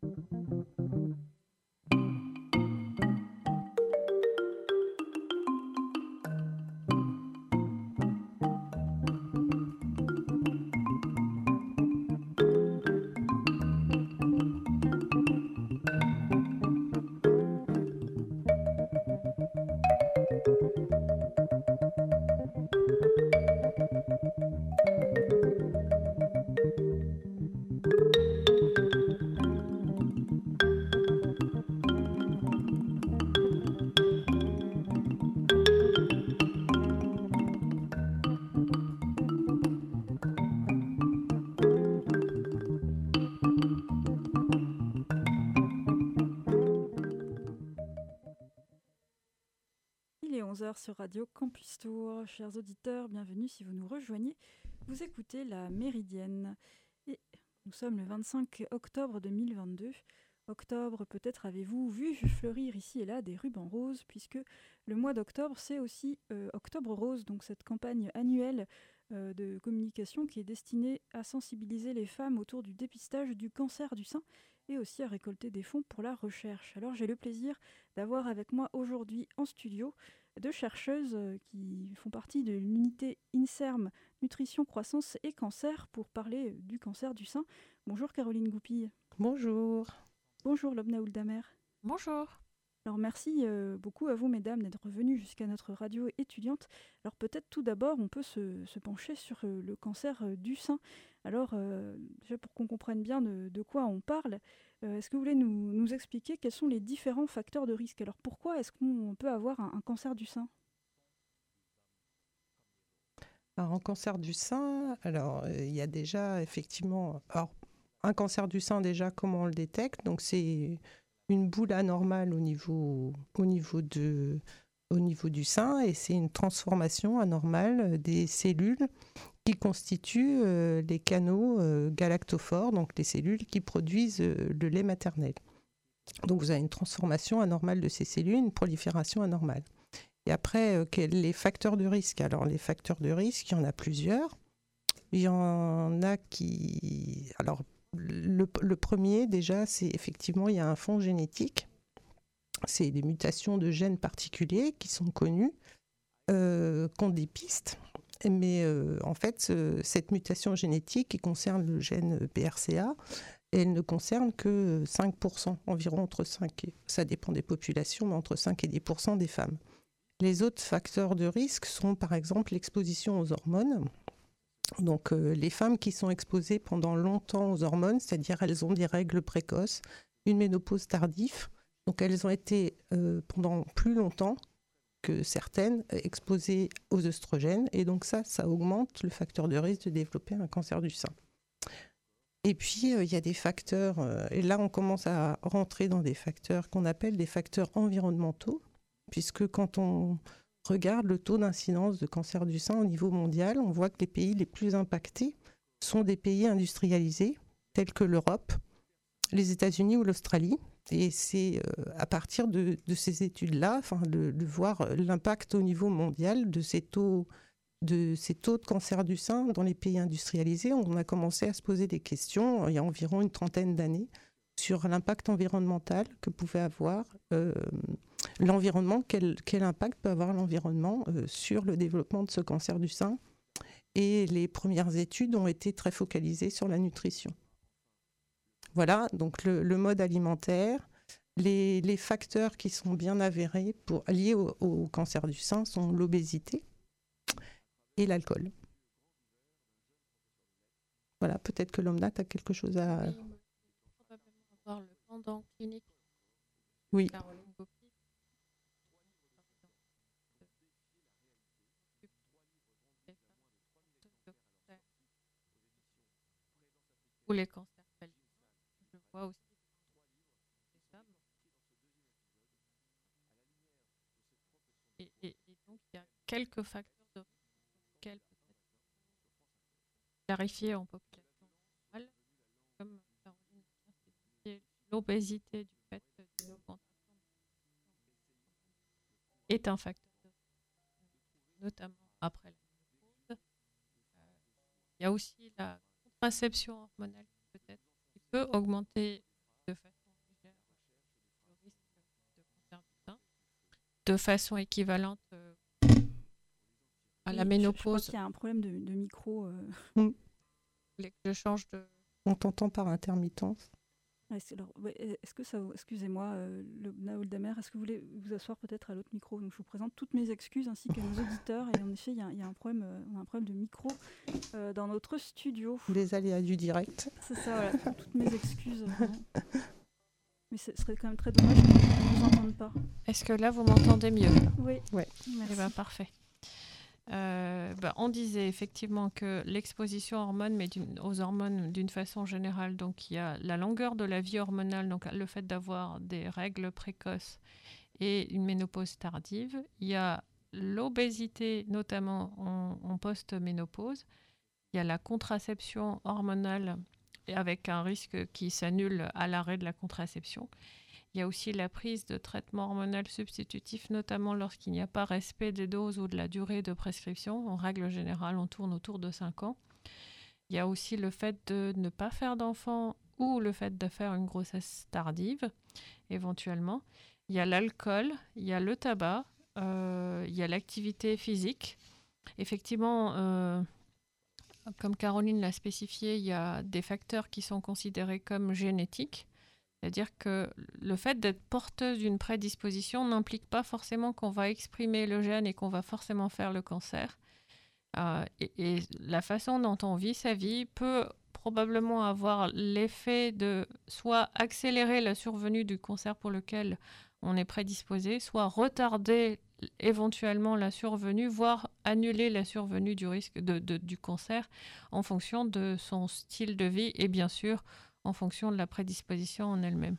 Il est 11h sur Radio Campus Tour. Chers auditeurs, bienvenue si vous nous rejoignez. Vous écoutez La Méridienne. Et nous sommes le 25 octobre 2022. Octobre, peut-être avez-vous vu fleurir ici et là des rubans roses, puisque le mois d'octobre, c'est aussi Octobre Rose, donc cette campagne annuelle de communication qui est destinée à sensibiliser les femmes autour du dépistage du cancer du sein et aussi à récolter des fonds pour la recherche. Alors j'ai le plaisir d'avoir avec moi aujourd'hui en studio deux chercheuses qui font partie de l'unité INSERM Nutrition, Croissance et Cancer pour parler du cancer du sein. Bonjour Caroline Goupille. Bonjour. Bonjour Lobna Ouldamer. Bonjour. Alors merci beaucoup à vous mesdames d'être venues jusqu'à notre radio étudiante. Alors peut-être tout d'abord on peut se pencher sur le cancer du sein. Alors déjà pour qu'on comprenne bien de quoi on parle, est-ce que vous voulez nous expliquer quels sont les différents facteurs de risque? Alors pourquoi est-ce qu'on peut avoir un cancer du sein? Alors, en cancer du sein, il y a déjà effectivement... Alors, un cancer du sein, déjà, comment on le détecte? Donc, c'est une boule anormale au niveau du sein et c'est une transformation anormale des cellules qui constituent les canaux galactophores, donc les cellules qui produisent le lait maternel. Donc, vous avez une transformation anormale de ces cellules, une prolifération anormale. Et après, les facteurs de risque? Alors, les facteurs de risque, il y en a plusieurs. Il y en a qui... Alors, le premier, déjà, c'est effectivement, il y a un fond génétique. C'est des mutations de gènes particuliers qui sont connues, qu'on dépiste. Mais en fait, cette mutation génétique qui concerne le gène BRCA, elle ne concerne que 5%, environ entre 5 et... Ça dépend des populations, mais entre 5 et 10% des femmes. Les autres facteurs de risque sont par exemple l'exposition aux hormones. Donc les femmes qui sont exposées pendant longtemps aux hormones, c'est-à-dire elles ont des règles précoces, une ménopause tardive, donc elles ont été pendant plus longtemps que certaines exposées aux œstrogènes, et donc ça augmente le facteur de risque de développer un cancer du sein. Et puis il y a des facteurs, et là on commence à rentrer dans des facteurs qu'on appelle des facteurs environnementaux, puisque quand on regarde le taux d'incidence de cancer du sein au niveau mondial, on voit que les pays les plus impactés sont des pays industrialisés, tels que l'Europe, les États-Unis ou l'Australie. Et c'est à partir de ces études-là, de voir l'impact au niveau mondial de ces taux de cancer du sein dans les pays industrialisés, on a commencé à se poser des questions il y a environ une trentaine d'années sur l'impact environnemental que pouvait avoir l'environnement, quel impact peut avoir l'environnement sur le développement de ce cancer du sein. Et les premières études ont été très focalisées sur la nutrition. Voilà, donc le mode alimentaire, les facteurs qui sont bien avérés liés au cancer du sein sont l'obésité et l'alcool. Voilà, peut-être que Lomna, tu as quelque chose à... Oui, probablement avoir le pendant clinique. Oui. Caroline Goupille. Ou les cancers pelviques. Je vois aussi des femmes. Et donc, il y a quelques facteurs de risque lesquels peut-être clarifier en population générale, comme Caroline vient d'expliquer, l'obésité du fait d'une augmentation est un facteur de risque, notamment après la ménopause. Il y a aussi la contraception hormonale qui peut augmenter de façon de façon équivalente à la Je crois ménopause. qu'il y a un problème de micro. Vous voulez que je change de... On t'entend par intermittence. Est-ce que ça, excusez-moi, Lobna Oldamer, est-ce que vous voulez vous asseoir peut-être à l'autre micro? Donc, je vous présente toutes mes excuses ainsi qu'à nos auditeurs. Et en effet, il y a un problème, on a un problème de micro dans notre studio. Les aléas du direct. C'est ça, voilà. Toutes mes excuses. Vraiment. Mais ce serait quand même très dommage qu'on ne vous entende pas. Est-ce que là, vous m'entendez mieux? Oui. Ouais. Merci. Eh ben, parfait. On disait effectivement que l'exposition aux hormones d'une façon générale, donc il y a la longueur de la vie hormonale, donc le fait d'avoir des règles précoces et une ménopause tardive. Il y a l'obésité, notamment en post-ménopause. Il y a la contraception hormonale avec un risque qui s'annule à l'arrêt de la contraception. Il y a aussi la prise de traitements hormonaux substitutifs, notamment lorsqu'il n'y a pas respect des doses ou de la durée de prescription. En règle générale, on tourne autour de 5 ans. Il y a aussi le fait de ne pas faire d'enfant ou le fait de faire une grossesse tardive, éventuellement. Il y a l'alcool, il y a le tabac, il y a l'activité physique. Effectivement, comme Caroline l'a spécifié, il y a des facteurs qui sont considérés comme génétiques. C'est-à-dire que le fait d'être porteuse d'une prédisposition n'implique pas forcément qu'on va exprimer le gène et qu'on va forcément faire le cancer. Et la façon dont on vit sa vie peut probablement avoir l'effet de soit accélérer la survenue du cancer pour lequel on est prédisposé, soit retarder éventuellement la survenue, voire annuler la survenue du risque du cancer en fonction de son style de vie et bien sûr en fonction de la prédisposition en elle-même.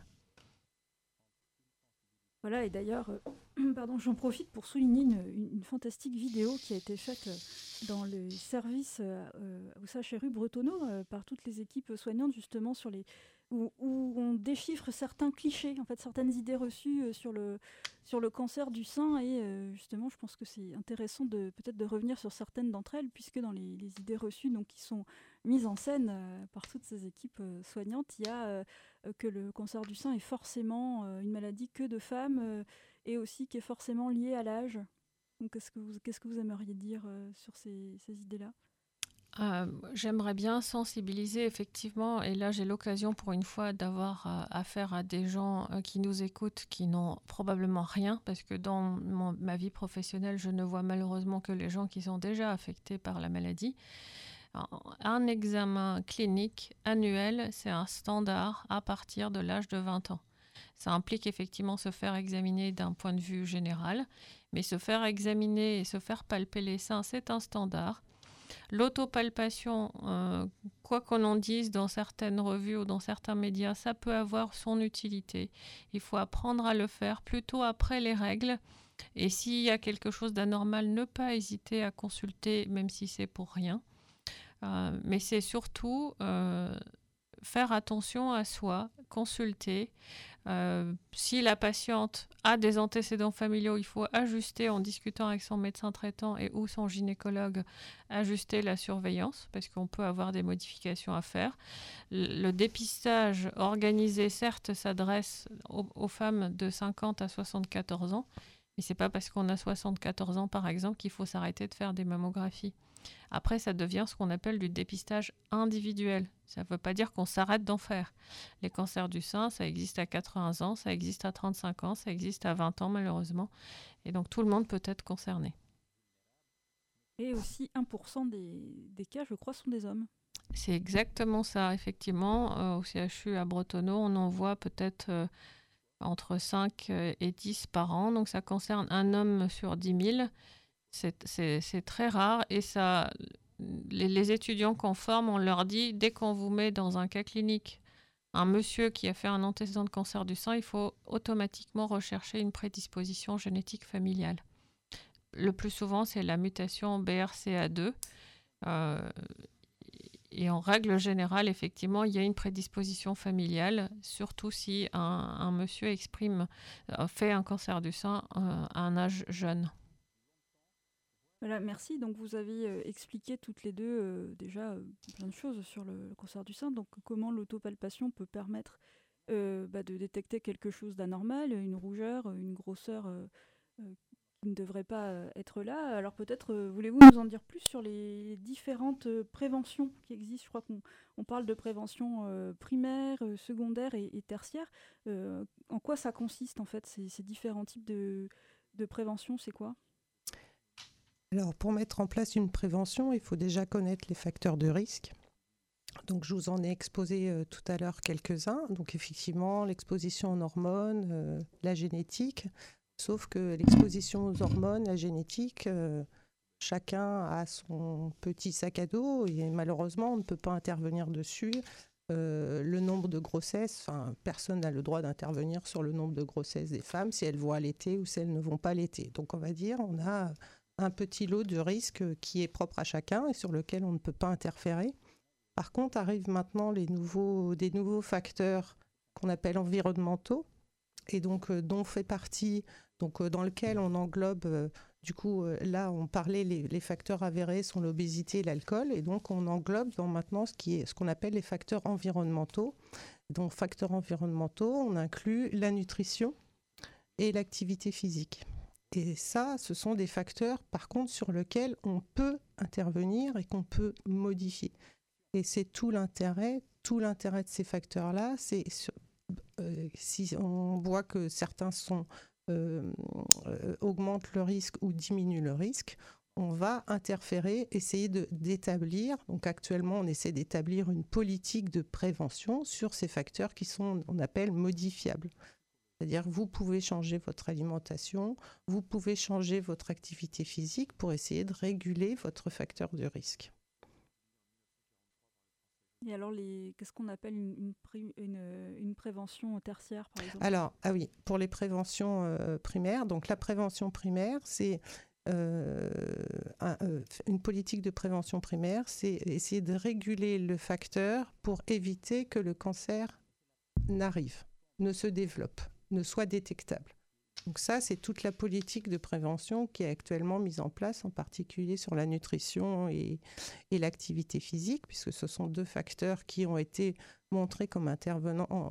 Voilà, et d'ailleurs, j'en profite pour souligner une fantastique vidéo qui a été faite dans le service au CHRU Bretonneau par toutes les équipes soignantes, justement, où on déchiffre certains clichés, en fait, certaines idées reçues sur le cancer du sein. Et justement, je pense que c'est intéressant peut-être de revenir sur certaines d'entre elles, puisque dans les idées reçues donc, qui sont mises en scène par toutes ces équipes soignantes, il y a que le cancer du sein est forcément une maladie que de femmes et aussi qui est forcément liée à l'âge. Donc, qu'est-ce que vous aimeriez dire sur ces idées-là? J'aimerais bien sensibiliser effectivement, et là j'ai l'occasion pour une fois d'avoir affaire à des gens qui nous écoutent, qui n'ont probablement rien, parce que dans ma vie professionnelle, je ne vois malheureusement que les gens qui sont déjà affectés par la maladie. Un examen clinique annuel, c'est un standard à partir de l'âge de 20 ans. Ça implique effectivement se faire examiner d'un point de vue général, mais se faire examiner et se faire palper les seins, c'est un standard. L'autopalpation, quoi qu'on en dise dans certaines revues ou dans certains médias, ça peut avoir son utilité. Il faut apprendre à le faire plutôt après les règles. Et s'il y a quelque chose d'anormal, ne pas hésiter à consulter, même si c'est pour rien. Mais c'est surtout faire attention à soi, consulter. Si la patiente a des antécédents familiaux, il faut ajuster en discutant avec son médecin traitant et ou son gynécologue, ajuster la surveillance parce qu'on peut avoir des modifications à faire. Le dépistage organisé, certes, s'adresse aux femmes de 50 à 74 ans, mais c'est pas parce qu'on a 74 ans, par exemple, qu'il faut s'arrêter de faire des mammographies. Après, ça devient ce qu'on appelle du dépistage individuel. Ça ne veut pas dire qu'on s'arrête d'en faire. Les cancers du sein, ça existe à 80 ans, ça existe à 35 ans, ça existe à 20 ans malheureusement. Et donc tout le monde peut être concerné. Et aussi 1% des cas, je crois, sont des hommes. C'est exactement ça, effectivement. Au CHU à Bretonneau, on en voit peut-être entre 5 et 10 par an. Donc ça concerne un homme sur 10 000. C'est très rare et ça, les étudiants qu'on forme, on leur dit, dès qu'on vous met dans un cas clinique, un monsieur qui a fait un antécédent de cancer du sein, il faut automatiquement rechercher une prédisposition génétique familiale. Le plus souvent, c'est la mutation BRCA2. Et en règle générale, effectivement, il y a une prédisposition familiale, surtout si un monsieur fait un cancer du sein à un âge jeune. Voilà, merci. Donc vous avez expliqué toutes les deux déjà plein de choses sur le cancer du sein. Donc comment l'autopalpation peut permettre de détecter quelque chose d'anormal, une rougeur, une grosseur qui ne devraient pas être là. Alors peut-être voulez-vous nous en dire plus sur les différentes préventions qui existent? Je crois qu'on parle de prévention primaire, secondaire et tertiaire. En quoi ça consiste en fait ces différents types de prévention? C'est quoi? Alors, pour mettre en place une prévention, il faut déjà connaître les facteurs de risque. Donc, je vous en ai exposé tout à l'heure quelques-uns. Donc, effectivement, l'exposition aux hormones, la génétique. Sauf que l'exposition aux hormones, la génétique, chacun a son petit sac à dos et malheureusement, on ne peut pas intervenir dessus. Le nombre de grossesses, personne n'a le droit d'intervenir sur le nombre de grossesses des femmes, si elles vont allaiter ou si elles ne vont pas allaiter. Donc, on va dire, on a un petit lot de risques qui est propre à chacun et sur lequel on ne peut pas interférer. Par contre, arrivent maintenant des nouveaux facteurs qu'on appelle environnementaux, et donc dont fait partie, dans lequel on englobe, là on parlait, les facteurs avérés sont l'obésité et l'alcool, et donc on englobe maintenant ce qu'on appelle les facteurs environnementaux. Donc facteurs environnementaux, on inclut la nutrition et l'activité physique. Et ça, ce sont des facteurs, par contre, sur lesquels on peut intervenir et qu'on peut modifier. Et c'est tout l'intérêt de ces facteurs-là. Si on voit que certains augmentent le risque ou diminuent le risque, on va interférer, essayer d'établir. Donc actuellement, on essaie d'établir une politique de prévention sur ces facteurs qui sont, on appelle, modifiables. C'est-à-dire que vous pouvez changer votre alimentation, vous pouvez changer votre activité physique pour essayer de réguler votre facteur de risque. Et alors, qu'est-ce qu'on appelle une prévention tertiaire, par exemple? Alors, oui, pour les préventions primaires, donc la prévention primaire, c'est une politique de prévention primaire, c'est essayer de réguler le facteur pour éviter que le cancer n'arrive, ne se développe, ne soit détectable. Donc ça, c'est toute la politique de prévention qui est actuellement mise en place, en particulier sur la nutrition et l'activité physique, puisque ce sont deux facteurs qui ont été montrés comme intervenants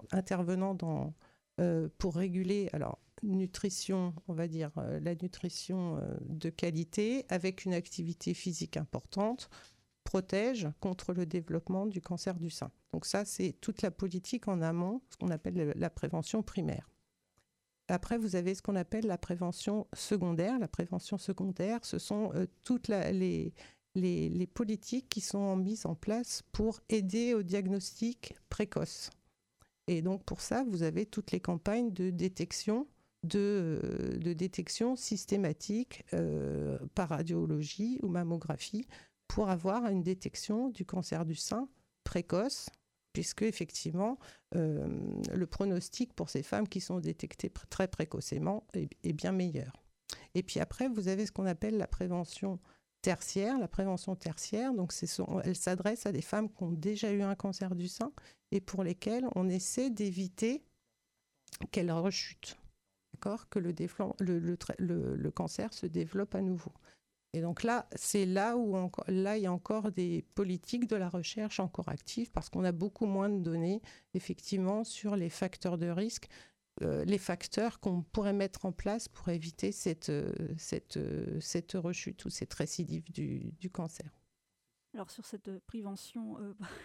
pour réguler, alors nutrition, on va dire la nutrition de qualité avec une activité physique importante, protège contre le développement du cancer du sein. Donc ça, c'est toute la politique en amont, ce qu'on appelle la prévention primaire. Après, vous avez ce qu'on appelle la prévention secondaire. La prévention secondaire, ce sont toutes les politiques qui sont mises en place pour aider au diagnostic précoce. Et donc, pour ça, vous avez toutes les campagnes de détection, de détection systématique par radiologie ou mammographie pour avoir une détection du cancer du sein précoce, puisque effectivement, le pronostic pour ces femmes qui sont détectées très précocement est bien meilleur. Et puis après, vous avez ce qu'on appelle la prévention tertiaire. La prévention tertiaire, donc elle s'adresse à des femmes qui ont déjà eu un cancer du sein et pour lesquelles on essaie d'éviter qu'elles rechutent, d'accord, que le cancer se développe à nouveau. Et donc là, c'est là où il y a encore des politiques de la recherche encore actives parce qu'on a beaucoup moins de données, effectivement, sur les facteurs de risque, les facteurs qu'on pourrait mettre en place pour éviter cette rechute ou cette récidive du cancer. Alors sur cette prévention,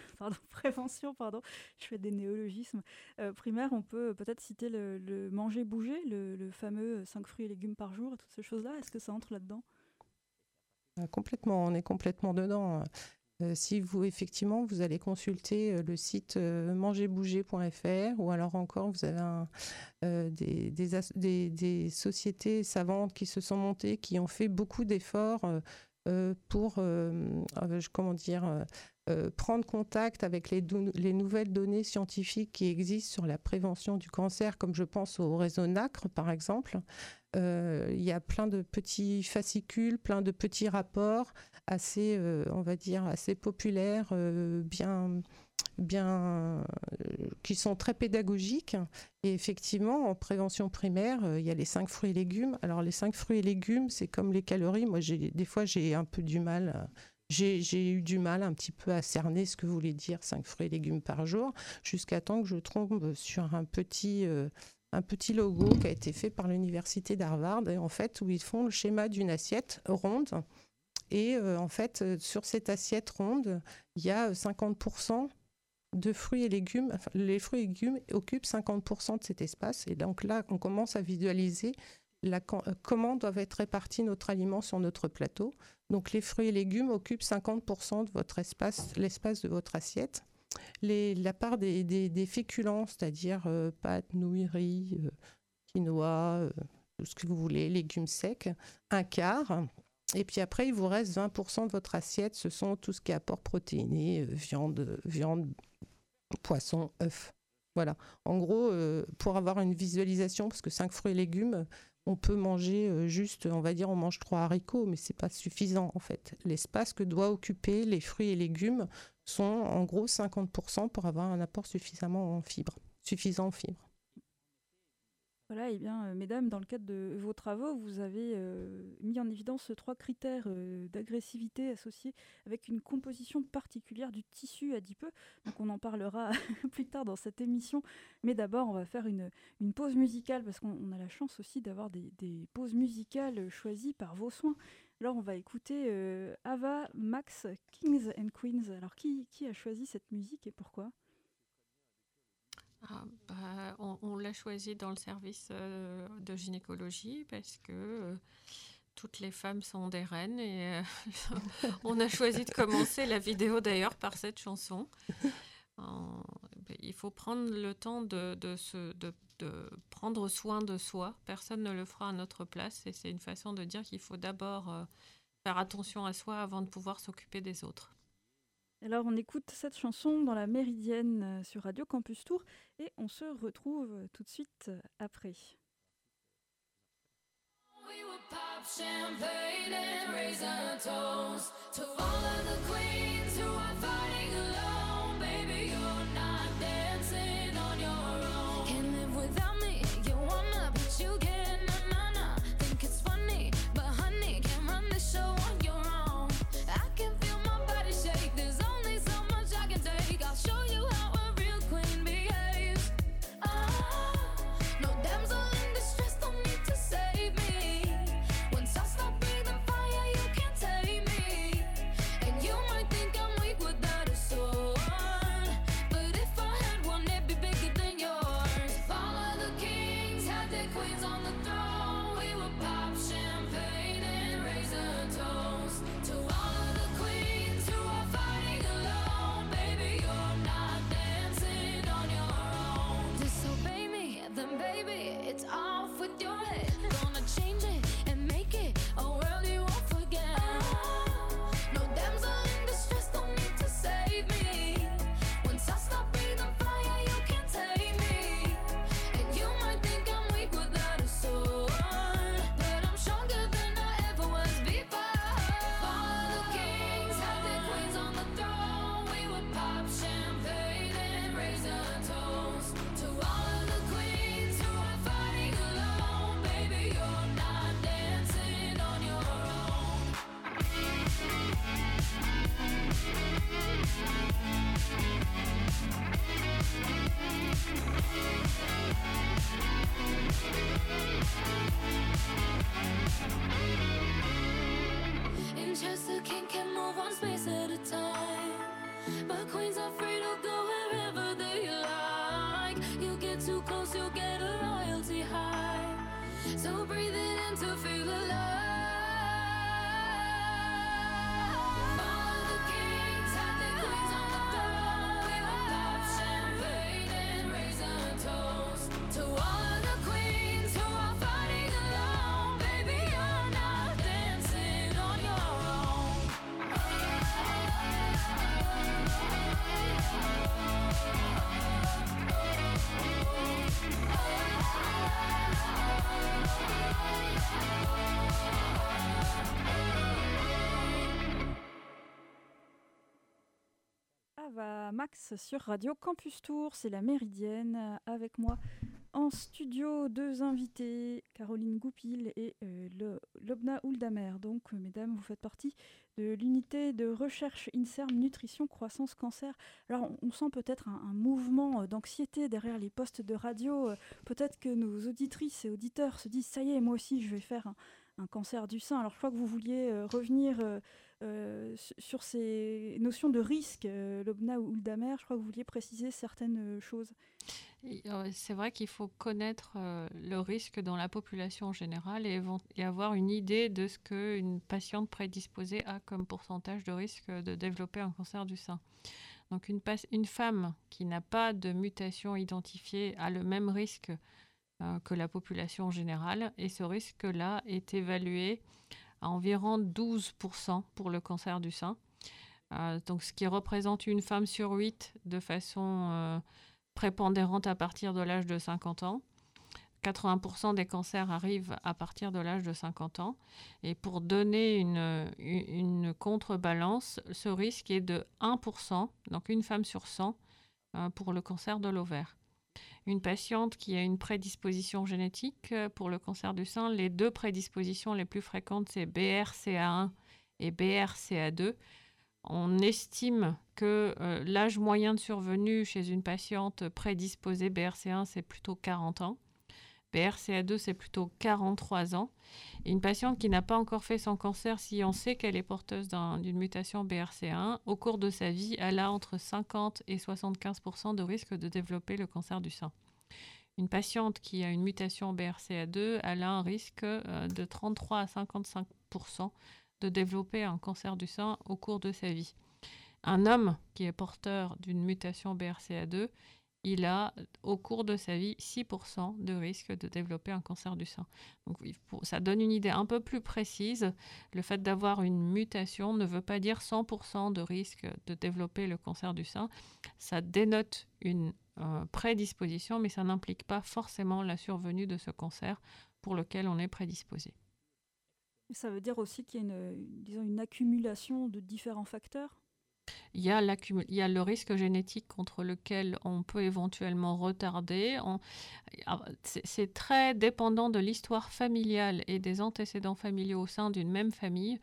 je fais des néologismes, primaire, on peut peut-être citer le manger-bouger, le fameux 5 fruits et légumes par jour, et toutes ces choses-là. Est-ce que ça entre là-dedans ? Complètement, on est complètement dedans. Si vous allez consulter le site mangerbouger.fr ou alors encore vous avez des sociétés savantes qui se sont montées, qui ont fait beaucoup d'efforts pour prendre contact avec les nouvelles données scientifiques qui existent sur la prévention du cancer, comme je pense au réseau NACRE par exemple. Il y a plein de petits fascicules, plein de petits rapports assez populaires, qui sont très pédagogiques. Et effectivement, en prévention primaire, il y a les 5 fruits et légumes. Alors les 5 fruits et légumes, c'est comme les calories. Moi, des fois, j'ai un peu du mal. J'ai eu du mal un petit peu à cerner ce que voulait dire 5 fruits et légumes par jour, jusqu'à temps que je tombe sur un petit un petit logo qui a été fait par l'université d'Harvard, et en fait, où ils font le schéma d'une assiette ronde. Et en fait, sur cette assiette ronde, il y a 50% de fruits et légumes. Enfin, les fruits et légumes occupent 50% de cet espace. Et donc là, on commence à visualiser comment doivent être répartis notre aliment sur notre plateau. Donc les fruits et légumes occupent 50% de votre espace, l'espace de votre assiette. La part des féculents, c'est-à-dire pâtes, nouilles, riz, quinoa, tout ce que vous voulez, légumes secs, un quart. Et puis après, il vous reste 20% de votre assiette. Ce sont tout ce qui est apport protéiné, viande, poisson, œufs. Voilà. En gros, pour avoir une visualisation, parce que 5 fruits et légumes, on peut manger juste, on va dire, on mange 3 haricots, mais ce n'est pas suffisant en fait. L'espace que doivent occuper les fruits et légumes sont en gros 50% pour avoir un apport suffisant en fibres. Voilà, et bien, mesdames, dans le cadre de vos travaux, vous avez mis en évidence 3 critères d'agressivité associés avec une composition particulière du tissu adipeux. Donc on en parlera plus tard dans cette émission. Mais d'abord, on va faire une pause musicale parce qu'on a la chance aussi d'avoir des pauses musicales choisies par vos soins. Alors on va écouter Ava Max, Kings and Queens. Alors qui a choisi cette musique et pourquoi ? On l'a choisi dans le service de gynécologie parce que toutes les femmes sont des reines et on a choisi de commencer la vidéo d'ailleurs par cette chanson. Il faut prendre le temps de prendre soin de soi. Personne ne le fera à notre place et c'est une façon de dire qu'il faut d'abord faire attention à soi avant de pouvoir s'occuper des autres. Alors on écoute cette chanson dans la Méridienne sur Radio Campus Tours et on se retrouve tout de suite après. We would pop champagne and raise a toast to all of the queens who are fighting alone. Baby, you're not dancing on your own. Can't live without me, you wanna, but you can't, nah. Think it's funny, but honey, can't run the show on your own. I can feel my body shake, there's only so much I can take. I'll show you how a real queen behaves. No damsel in distress, don't need to save me. Once I stop breathing fire, you can't tame me. And you might think I'm weak without a sword, but if I had one, it'd be bigger than yours. If all of the kings had their queens on the throne, we would pop champagne and raise a toast to all of the queens who are fighting alone. Baby, you're not dancing on your own. Disobey me, then baby, it's off with your head. Gonna change it and make it a world you won't forget. No damsel in distress, don't need to save me. Once I stop breathing fire, you can't tame me. And you might think I'm weak without a sword, but I'm stronger than I ever was before. If all the kings had their queens on the throne, we would pop champagne and raise a toast to all of the queens who are fighting alone. Baby, you're not dancing on your own. In chess, the king can move one space at a time, but queens are free to go wherever they like. You get too close, you'll get a royalty high. So breathe it in to feel alive. All of the kings had their queens on the throne. We would pop champagne and raise a toast to all of the queens who are fighting alone. Baby, you're not dancing on your own. Ava Max sur Radio Campus Tours, c'est la Méridienne avec moi. En studio, 2 invités, Caroline Goupil et Lobna Ouldamer. Donc, mesdames, vous faites partie de l'unité de recherche INSERM Nutrition Croissance Cancer. Alors, on sent peut-être un mouvement d'anxiété derrière les postes de radio. Peut-être que nos auditrices et auditeurs se disent « ça y est, moi aussi, je vais faire un cancer du sein ». Alors, je crois que vous vouliez revenir sur ces notions de risque, Lobna Ouldamer. Je crois que vous vouliez préciser certaines choses. C'est vrai qu'il faut connaître le risque dans la population générale et avoir une idée de ce qu'une patiente prédisposée a comme pourcentage de risque de développer un cancer du sein. Donc une femme qui n'a pas de mutation identifiée a le même risque que la population générale, et ce risque-là est évalué à environ 12% pour le cancer du sein. Donc ce qui représente une femme sur 8 de façon prépondérante à partir de l'âge de 50 ans. 80% des cancers arrivent à partir de l'âge de 50 ans. Et pour donner une contrebalance, ce risque est de 1%, donc une femme sur 100, pour le cancer de l'ovaire. Une patiente qui a une prédisposition génétique pour le cancer du sein, les 2 prédispositions les plus fréquentes, c'est BRCA1 et BRCA2. On estime que l'âge moyen de survenue chez une patiente prédisposée BRCA1, c'est plutôt 40 ans. BRCA2, c'est plutôt 43 ans. Et une patiente qui n'a pas encore fait son cancer, si on sait qu'elle est porteuse d'une mutation BRCA1, au cours de sa vie, elle a entre 50 et 75% de risque de développer le cancer du sein. Une patiente qui a une mutation BRCA2, elle a un risque de 33 à 55% de développer un cancer du sein au cours de sa vie. Un homme qui est porteur d'une mutation BRCA2, il a au cours de sa vie 6% de risque de développer un cancer du sein. Donc ça donne une idée un peu plus précise. Le fait d'avoir une mutation ne veut pas dire 100% de risque de développer le cancer du sein. Ça dénote une prédisposition, mais ça n'implique pas forcément la survenue de ce cancer pour lequel on est prédisposé. Ça veut dire aussi qu'il y a une accumulation de différents facteurs. Il y a le risque génétique contre lequel on peut éventuellement retarder. C'est très dépendant de l'histoire familiale et des antécédents familiaux au sein d'une même famille.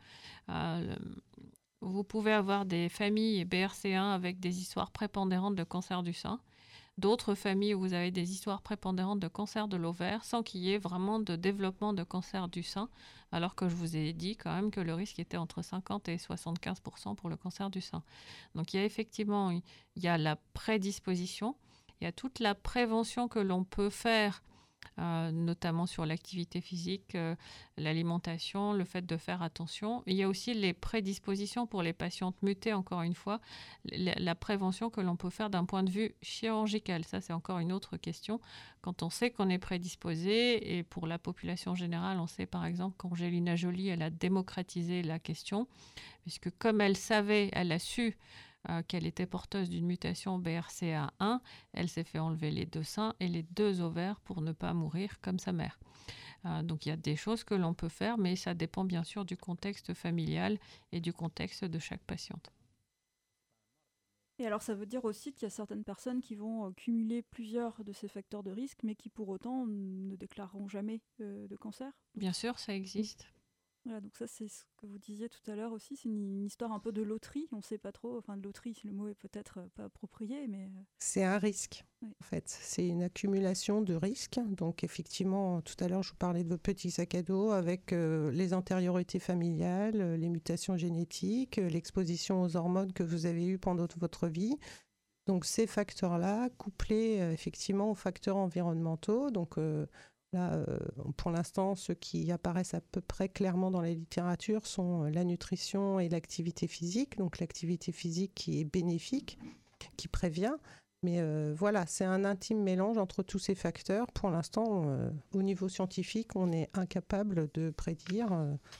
Vous pouvez avoir des familles BRCA1 avec des histoires prépondérantes de cancer du sein. D'autres familles où vous avez des histoires prépondérantes de cancer de l'ovaire sans qu'il y ait vraiment de développement de cancer du sein, alors que je vous ai dit quand même que le risque était entre 50 et 75% pour le cancer du sein. Donc il y a la prédisposition, il y a toute la prévention que l'on peut faire, notamment sur l'activité physique, l'alimentation, le fait de faire attention. Il y a aussi les prédispositions pour les patientes mutées, encore une fois, la prévention que l'on peut faire d'un point de vue chirurgical. Ça, c'est encore une autre question. Quand on sait qu'on est prédisposé, et pour la population générale, on sait par exemple qu'Angelina Jolie, elle a démocratisé la question, puisque comme elle savait, elle a su qu'elle était porteuse d'une mutation BRCA1, elle s'est fait enlever les 2 seins et les 2 ovaires pour ne pas mourir comme sa mère. Donc il y a des choses que l'on peut faire, mais ça dépend bien sûr du contexte familial et du contexte de chaque patiente. Et alors ça veut dire aussi qu'il y a certaines personnes qui vont cumuler plusieurs de ces facteurs de risque, mais qui pour autant ne déclareront jamais de cancer. Bien sûr, ça existe. Voilà, donc ça c'est ce que vous disiez tout à l'heure aussi, c'est une histoire un peu de loterie, on ne sait pas trop, enfin de loterie, le mot est peut-être pas approprié, mais... C'est un risque, oui. En fait, c'est une accumulation de risques, donc effectivement, tout à l'heure je vous parlais de votre petit sac à dos avec les antériorités familiales, les mutations génétiques, l'exposition aux hormones que vous avez eues pendant toute votre vie. Donc ces facteurs-là, couplés effectivement aux facteurs environnementaux, donc... Là, pour l'instant, ceux qui apparaissent à peu près clairement dans la littérature sont la nutrition et l'activité physique. Donc l'activité physique qui est bénéfique, qui prévient. Mais voilà, c'est un intime mélange entre tous ces facteurs. Pour l'instant, au niveau scientifique, on est incapable de prédire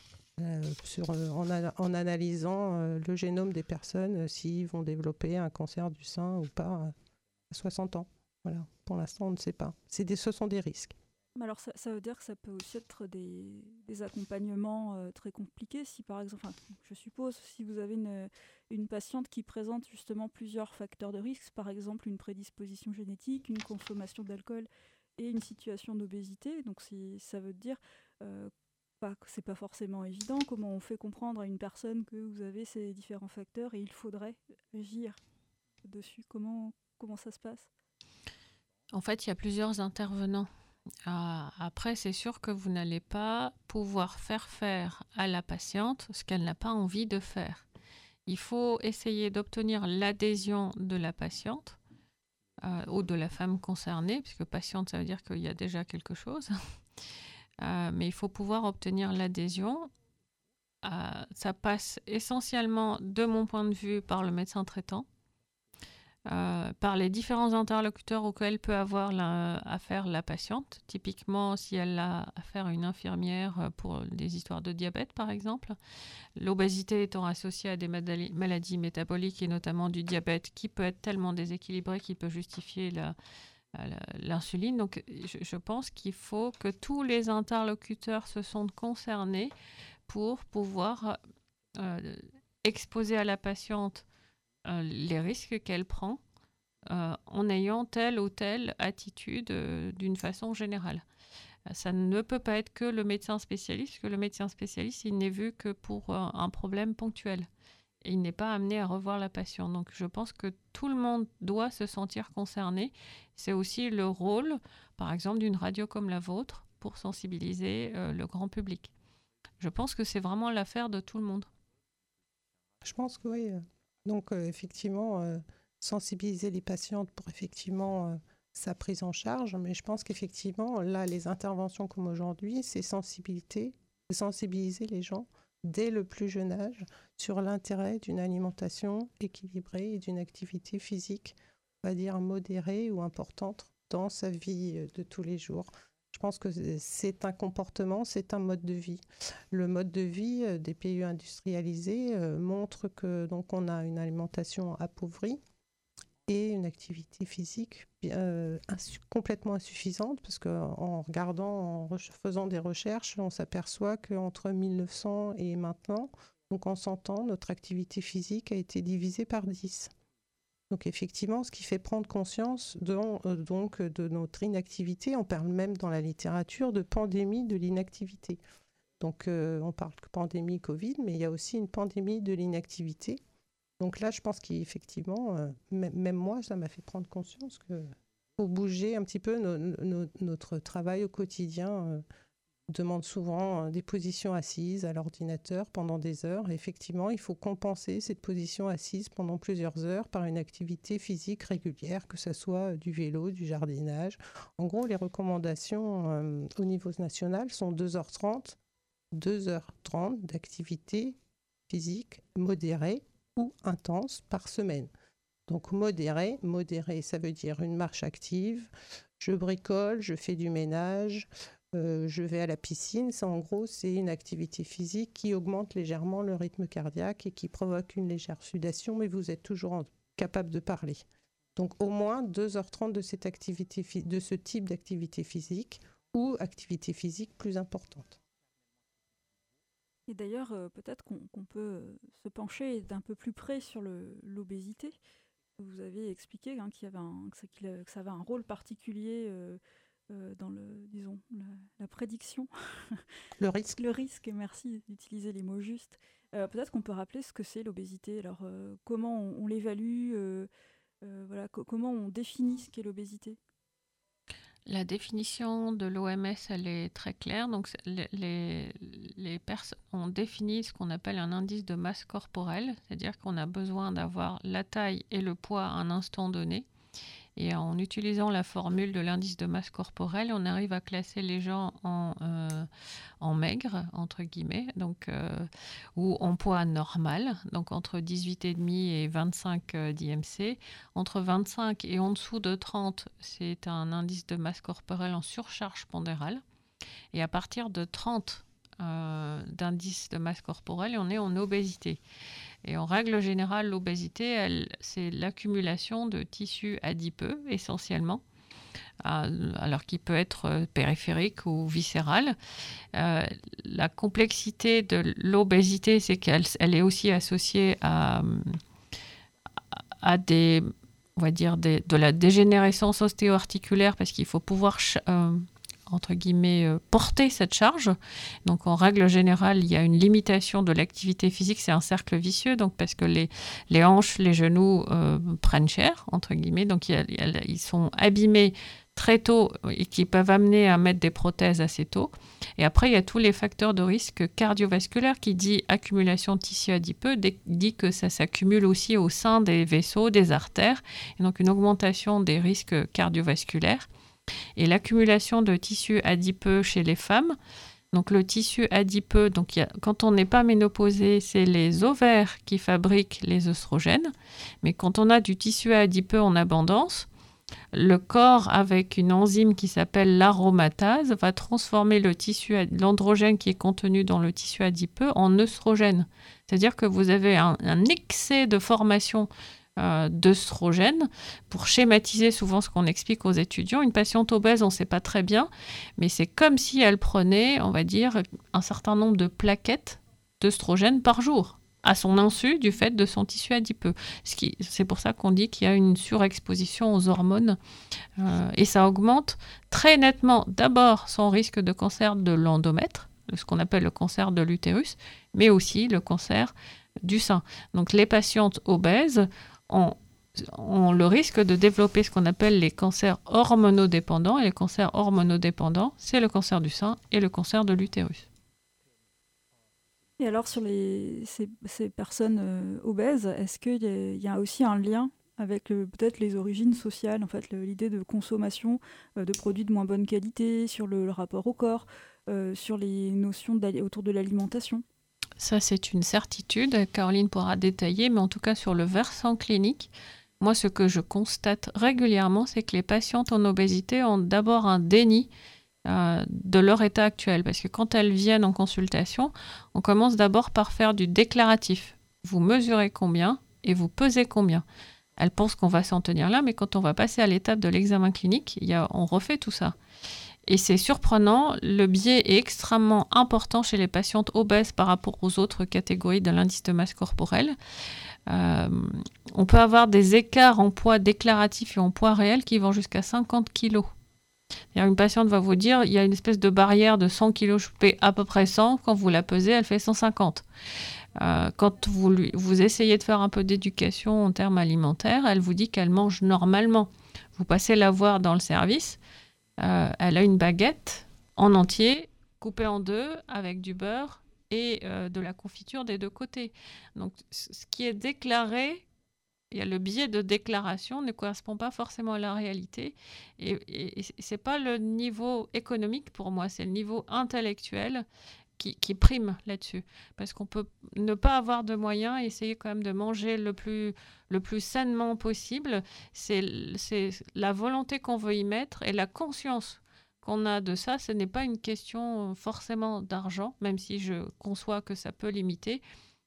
en analysant le génome des personnes s'ils vont développer un cancer du sein ou pas à 60 ans. Voilà, pour l'instant, on ne sait pas. Ce sont des risques. Alors ça veut dire que ça peut aussi être des accompagnements très compliqués. Si par exemple, je suppose, si vous avez une patiente qui présente justement plusieurs facteurs de risque, par exemple une prédisposition génétique, une consommation d'alcool et une situation d'obésité. Donc ça veut dire c'est pas forcément évident. Comment on fait comprendre à une personne que vous avez ces différents facteurs et il faudrait agir dessus. Comment ça se passe? En fait, il y a plusieurs intervenants. Après, c'est sûr que vous n'allez pas pouvoir faire à la patiente ce qu'elle n'a pas envie de faire. Il faut essayer d'obtenir l'adhésion de la patiente ou de la femme concernée, puisque patiente, ça veut dire qu'il y a déjà quelque chose. Mais il faut pouvoir obtenir l'adhésion. Ça passe essentiellement, de mon point de vue, par le médecin traitant, par les différents interlocuteurs auxquels peut avoir affaire la patiente. Typiquement, si elle a affaire à une infirmière pour des histoires de diabète, par exemple. L'obésité étant associée à des maladies métaboliques et notamment du diabète qui peut être tellement déséquilibré qu'il peut justifier l'insuline. Donc, je pense qu'il faut que tous les interlocuteurs se sentent concernés pour pouvoir exposer à la patiente les risques qu'elle prend en ayant telle ou telle attitude d'une façon générale. Ça ne peut pas être que le médecin spécialiste, parce que le médecin spécialiste, il n'est vu que pour un problème ponctuel. Et il n'est pas amené à revoir la patiente. Donc je pense que tout le monde doit se sentir concerné. C'est aussi le rôle, par exemple, d'une radio comme la vôtre pour sensibiliser le grand public. Je pense que c'est vraiment l'affaire de tout le monde. Je pense que oui. Donc effectivement, sensibiliser les patientes pour effectivement sa prise en charge. Mais je pense qu'effectivement, là, les interventions comme aujourd'hui, c'est sensibiliser les gens dès le plus jeune âge sur l'intérêt d'une alimentation équilibrée et d'une activité physique, on va dire modérée ou importante dans sa vie de tous les jours. Je pense que c'est un comportement, c'est un mode de vie. Le mode de vie des pays industrialisés montre que donc on a une alimentation appauvrie et une activité physique complètement insuffisante, parce qu'en regardant, en faisant des recherches, on s'aperçoit qu'entre 1900 et maintenant, donc en 100 ans, notre activité physique a été divisée par 10. Donc effectivement, ce qui fait prendre conscience donc de notre inactivité. On parle même dans la littérature de pandémie de l'inactivité. Donc on parle de pandémie Covid, mais il y a aussi une pandémie de l'inactivité. Donc là, je pense qu'effectivement, même moi, ça m'a fait prendre conscience qu'il faut bouger un petit peu. Notre travail au quotidien demande souvent des positions assises à l'ordinateur pendant des heures. Et effectivement, il faut compenser cette position assise pendant plusieurs heures par une activité physique régulière, que ce soit du vélo, du jardinage. En gros, les recommandations au niveau national sont 2h30 d'activité physique modérée ou intense par semaine. Donc modéré, ça veut dire une marche active, je bricole, je fais du ménage, je vais à la piscine. Ça, en gros, c'est une activité physique qui augmente légèrement le rythme cardiaque et qui provoque une légère sudation, mais vous êtes toujours capable de parler. Donc au moins 2h30 de cette activité, de ce type d'activité physique ou activité physique plus importante. Et d'ailleurs, peut-être qu'on peut se pencher d'un peu plus près sur l'obésité. Vous avez expliqué que ça avait un rôle particulier dans la prédiction. Le risque. Le risque, merci d'utiliser les mots justes. Peut-être qu'on peut rappeler ce que c'est l'obésité. Alors, comment on l'évalue, comment on définit ce qu'est l'obésité? La définition de l'OMS, elle est très claire. Donc, les personnes ont défini ce qu'on appelle un indice de masse corporelle, c'est-à-dire qu'on a besoin d'avoir la taille et le poids à un instant donné. Et en utilisant la formule de l'indice de masse corporelle, on arrive à classer les gens en maigres, entre guillemets, donc, ou en poids normal, donc entre 18,5 et 25 d'IMC. Entre 25 et en dessous de 30, c'est un indice de masse corporelle en surcharge pondérale. Et à partir de 30 d'indice de masse corporelle, on est en obésité. Et en règle générale, l'obésité, c'est l'accumulation de tissu adipeux, essentiellement, alors qui peut être périphérique ou viscéral. La complexité de l'obésité, c'est qu'elle est aussi associée à des on va dire, de la dégénérescence ostéo-articulaire parce qu'il faut pouvoir, entre guillemets, porter cette charge. Donc, en règle générale, il y a une limitation de l'activité physique. C'est un cercle vicieux, donc parce que les hanches, les genoux prennent cher, entre guillemets. Donc, ils sont abîmés très tôt et qui peuvent amener à mettre des prothèses assez tôt. Et après, il y a tous les facteurs de risque cardiovasculaire qui dit accumulation de tissu adipeux, dit que ça s'accumule aussi au sein des vaisseaux, des artères, et donc une augmentation des risques cardiovasculaires. Et l'accumulation de tissu adipeux chez les femmes, donc le tissu adipeux, donc quand on n'est pas ménopausé, c'est les ovaires qui fabriquent les œstrogènes, mais quand on a du tissu adipeux en abondance, le corps, avec une enzyme qui s'appelle l'aromatase, va transformer l'androgène qui est contenu dans le tissu adipeux en œstrogène. C'est-à-dire que vous avez un excès de formation d'œstrogène. Pour schématiser souvent ce qu'on explique aux étudiants, une patiente obèse, on ne sait pas très bien, mais c'est comme si elle prenait, on va dire, un certain nombre de d'œstrogène par jour, à son insu du fait de son tissu adipeux. C'est pour ça qu'on dit qu'il y a une surexposition aux hormones et ça augmente très nettement d'abord son risque de cancer de l'endomètre, ce qu'on appelle le cancer de l'utérus, mais aussi le cancer du sein. Donc les patientes obèses ont le risque de développer ce qu'on appelle les cancers hormonodépendants, et les cancers hormonodépendants, c'est le cancer du sein et le cancer de l'utérus. Et alors, sur ces personnes obèses, est-ce qu'il y a aussi un lien avec peut-être les origines sociales, en fait, l'idée de consommation de produits de moins bonne qualité, sur le rapport au corps, sur les notions autour de l'alimentation? Ça, c'est une certitude. Caroline pourra détailler, mais en tout cas, sur le versant clinique, moi, ce que je constate régulièrement, c'est que les patientes en obésité ont d'abord un déni de leur état actuel. Parce que quand elles viennent en consultation, on commence d'abord par faire du déclaratif. Vous mesurez combien et vous pesez combien. Elles pensent qu'on va s'en tenir là, mais quand on va passer à l'étape de l'examen clinique, on refait tout ça. Et c'est surprenant, le biais est extrêmement important chez les patientes obèses par rapport aux autres catégories de l'indice de masse corporelle. On peut avoir des écarts en poids déclaratif et en poids réel qui vont jusqu'à 50 kg. Une patiente va vous dire, il y a une espèce de barrière de 100 kg, je fais à peu près 100, quand vous la pesez, elle fait 150. Quand vous essayez de faire un peu d'éducation en termes alimentaires, elle vous dit qu'elle mange normalement. Vous passez la voir dans le service, elle a une baguette en entier, coupée en deux, avec du beurre et de la confiture des deux côtés. Donc, ce qui est déclaré, il y a le biais de déclaration, ne correspond pas forcément à la réalité. Et ce n'est pas le niveau économique pour moi, c'est le niveau intellectuel qui prime là-dessus. Parce qu'on peut ne pas avoir de moyens et essayer quand même de manger le plus sainement possible. C'est la volonté qu'on veut y mettre et la conscience qu'on a de ça. Ce n'est pas une question forcément d'argent, même si je conçois que ça peut limiter.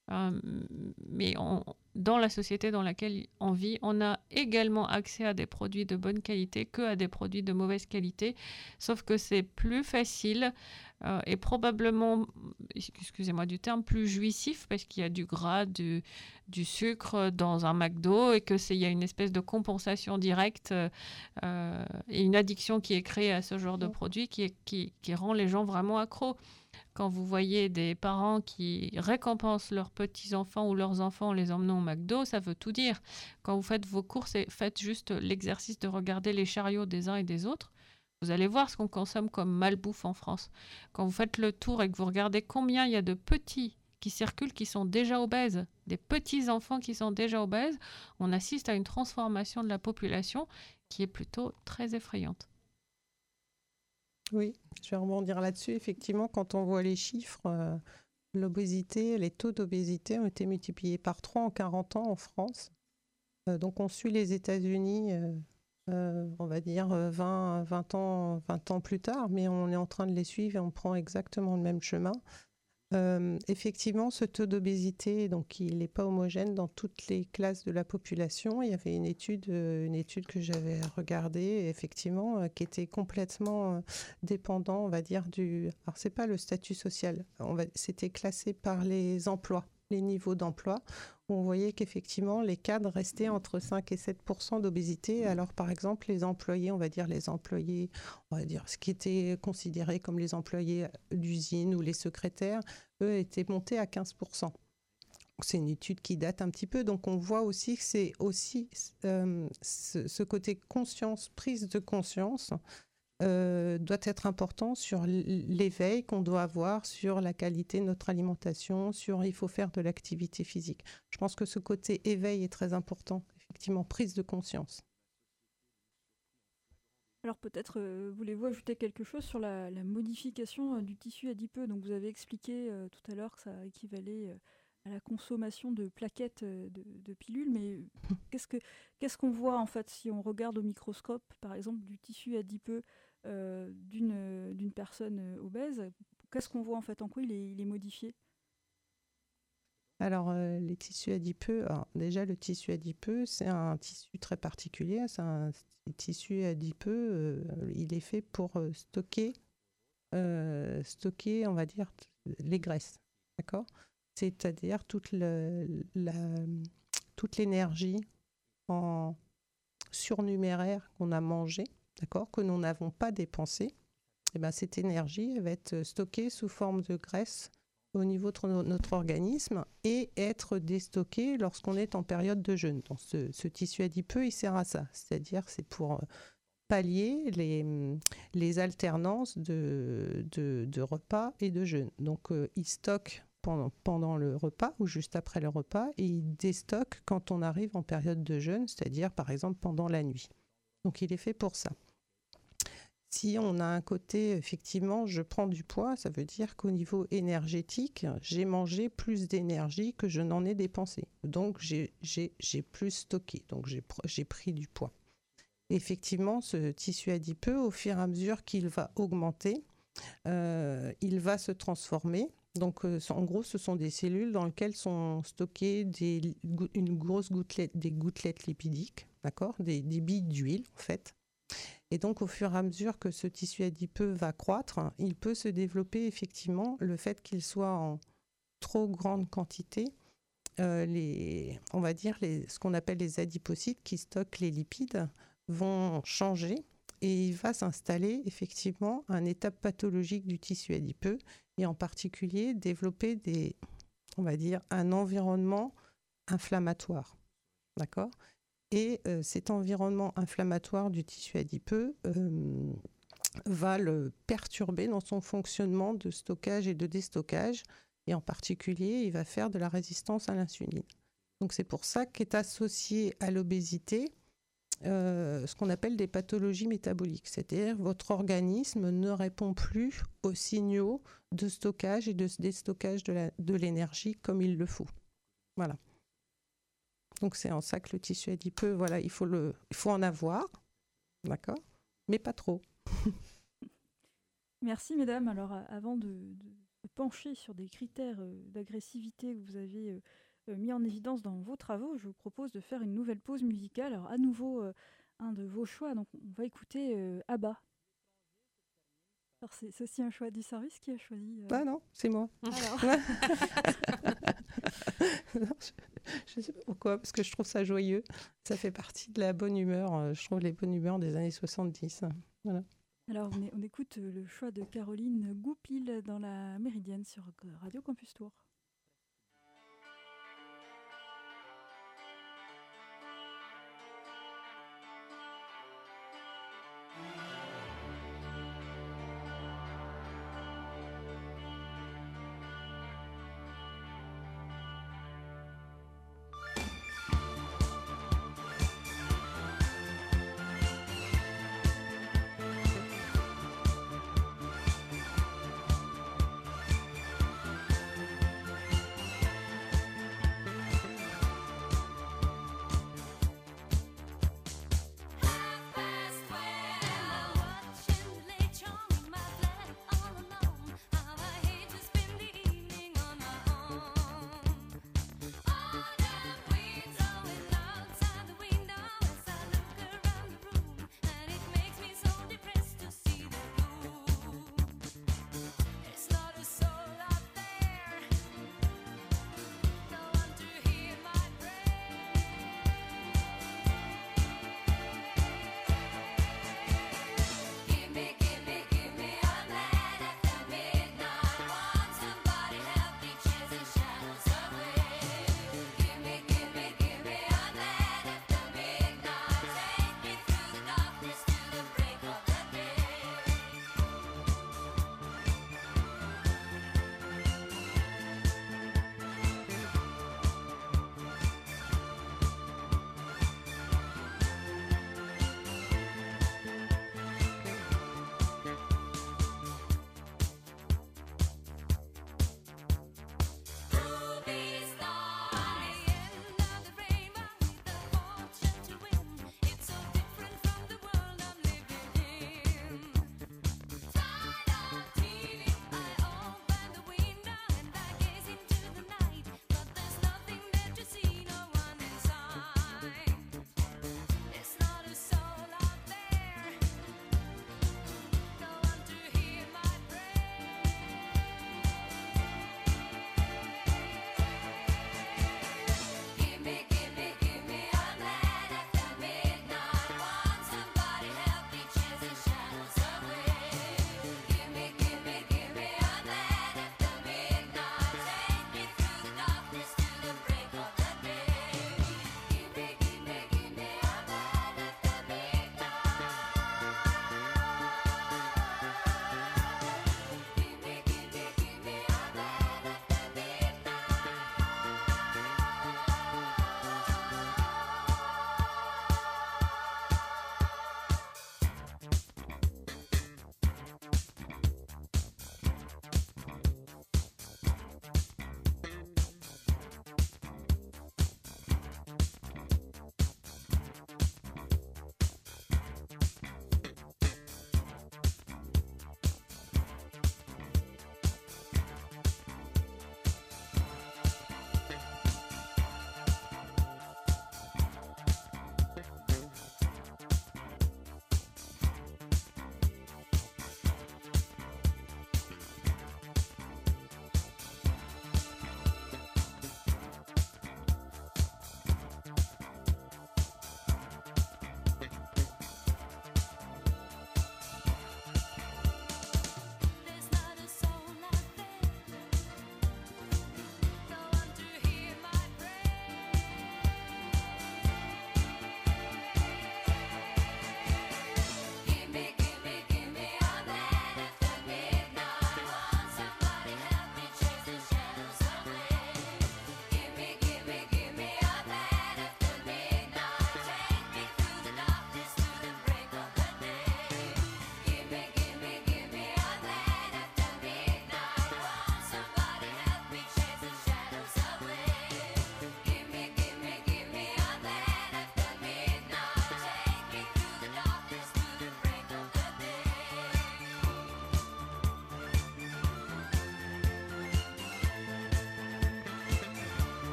Mais dans la société dans laquelle on vit, on a également accès à des produits de bonne qualité qu'à des produits de mauvaise qualité, sauf que c'est plus facile et probablement, excusez-moi du terme, plus jouissif parce qu'il y a du gras, du sucre dans un McDo et qu'il y a une espèce de compensation directe et une addiction qui est créée à ce genre de produit qui rend les gens vraiment accros. Quand vous voyez des parents qui récompensent leurs petits-enfants ou leurs enfants en les emmenant au McDo, ça veut tout dire. Quand vous faites vos courses et faites juste l'exercice de regarder les chariots des uns et des autres, vous allez voir ce qu'on consomme comme malbouffe en France. Quand vous faites le tour et que vous regardez combien il y a de petits qui circulent qui sont déjà obèses, des petits-enfants qui sont déjà obèses, on assiste à une transformation de la population qui est plutôt très effrayante. Oui, je vais rebondir là-dessus. Effectivement, quand on voit les chiffres, l'obésité, les taux d'obésité ont été multipliés par 3 en 40 ans en France. Donc on suit les États-Unis, on va dire 20 ans plus tard, mais on est en train de les suivre et on prend exactement le même chemin. Effectivement, ce taux d'obésité, donc, il n'est pas homogène dans toutes les classes de la population. Il y avait une étude que j'avais regardée, effectivement, qui était complètement dépendant, on va dire, alors c'est pas le statut social, c'était classé par les emplois. les niveaux d'emploi, où on voyait qu'effectivement, les cadres restaient entre 5 et 7% d'obésité. Alors, par exemple, les employés, on va dire ce qui était considéré comme les employés d'usine ou les secrétaires, eux, étaient montés à 15%. C'est une étude qui date un petit peu, donc on voit aussi que c'est aussi ce côté conscience, prise de conscience, doit être important sur l'éveil qu'on doit avoir sur la qualité de notre alimentation, sur il faut faire de l'activité physique. Je pense que ce côté éveil est très important, effectivement, prise de conscience. Alors peut-être voulez-vous ajouter quelque chose sur la modification du tissu adipeux. Donc vous avez expliqué tout à l'heure que ça équivalait à la consommation de plaquettes de pilules, mais qu'est-ce qu'on voit en fait si on regarde au microscope, par exemple, du tissu adipeux d'une personne obèse? Qu'est-ce qu'on voit en fait? En quoi il est modifié? Alors, les tissus adipeux, déjà le tissu adipeux, c'est un tissu très particulier. C'est un tissu adipeux, il est fait pour stocker, on va dire, les graisses. D'accord? C'est-à-dire toute l'énergie en surnuméraire qu'on a mangée, d'accord, que nous n'avons pas dépensée. Et ben, cette énergie elle va être stockée sous forme de graisse au niveau de notre organisme et être déstocké lorsqu'on est en période de jeûne. Donc ce tissu adipeux, il sert à ça, c'est-à-dire c'est pour pallier les alternances de repas et de jeûne. Donc il stocke pendant le repas ou juste après le repas et il déstocke quand on arrive en période de jeûne, c'est-à-dire par exemple pendant la nuit. Donc il est fait pour ça. Si on a un côté, effectivement, je prends du poids, ça veut dire qu'au niveau énergétique, j'ai mangé plus d'énergie que je n'en ai dépensé. Donc, j'ai plus stocké, donc j'ai pris du poids. Effectivement, ce tissu adipeux, au fur et à mesure qu'il va augmenter, il va se transformer. Donc, en gros, ce sont des cellules dans lesquelles sont stockées des gouttelettes lipidiques, d'accord, des billes d'huile, en fait. Et donc, au fur et à mesure que ce tissu adipeux va croître, il peut se développer effectivement le fait qu'il soit en trop grande quantité. On va dire ce qu'on appelle les adipocytes qui stockent les lipides vont changer et il va s'installer effectivement un état pathologique du tissu adipeux et en particulier développer on va dire, un environnement inflammatoire. D'accord ? Et cet environnement inflammatoire du tissu adipeux va le perturber dans son fonctionnement de stockage et de déstockage. Et en particulier, il va faire de la résistance à l'insuline. Donc c'est pour ça qu'est associé à l'obésité ce qu'on appelle des pathologies métaboliques. C'est-à-dire votre organisme ne répond plus aux signaux de stockage et de déstockage de l'énergie comme il le faut. Voilà. Donc c'est en ça que le tissu adipeux, voilà, il faut en avoir, d'accord, mais pas trop. Merci mesdames. Alors avant de pencher sur des critères d'agressivité que vous avez mis en évidence dans vos travaux, je vous propose de faire une nouvelle pause musicale. Alors à nouveau un de vos choix, donc on va écouter ABBA. Alors c'est aussi un choix du service qui a choisi. Ah non, c'est moi. Alors. Non, je ne sais pas pourquoi, parce que je trouve ça joyeux. Ça fait partie de la bonne humeur, je trouve les bonnes humeurs des années 70. Voilà. Alors on écoute le choix de Caroline Goupil dans la Méridienne sur Radio Campus Tours.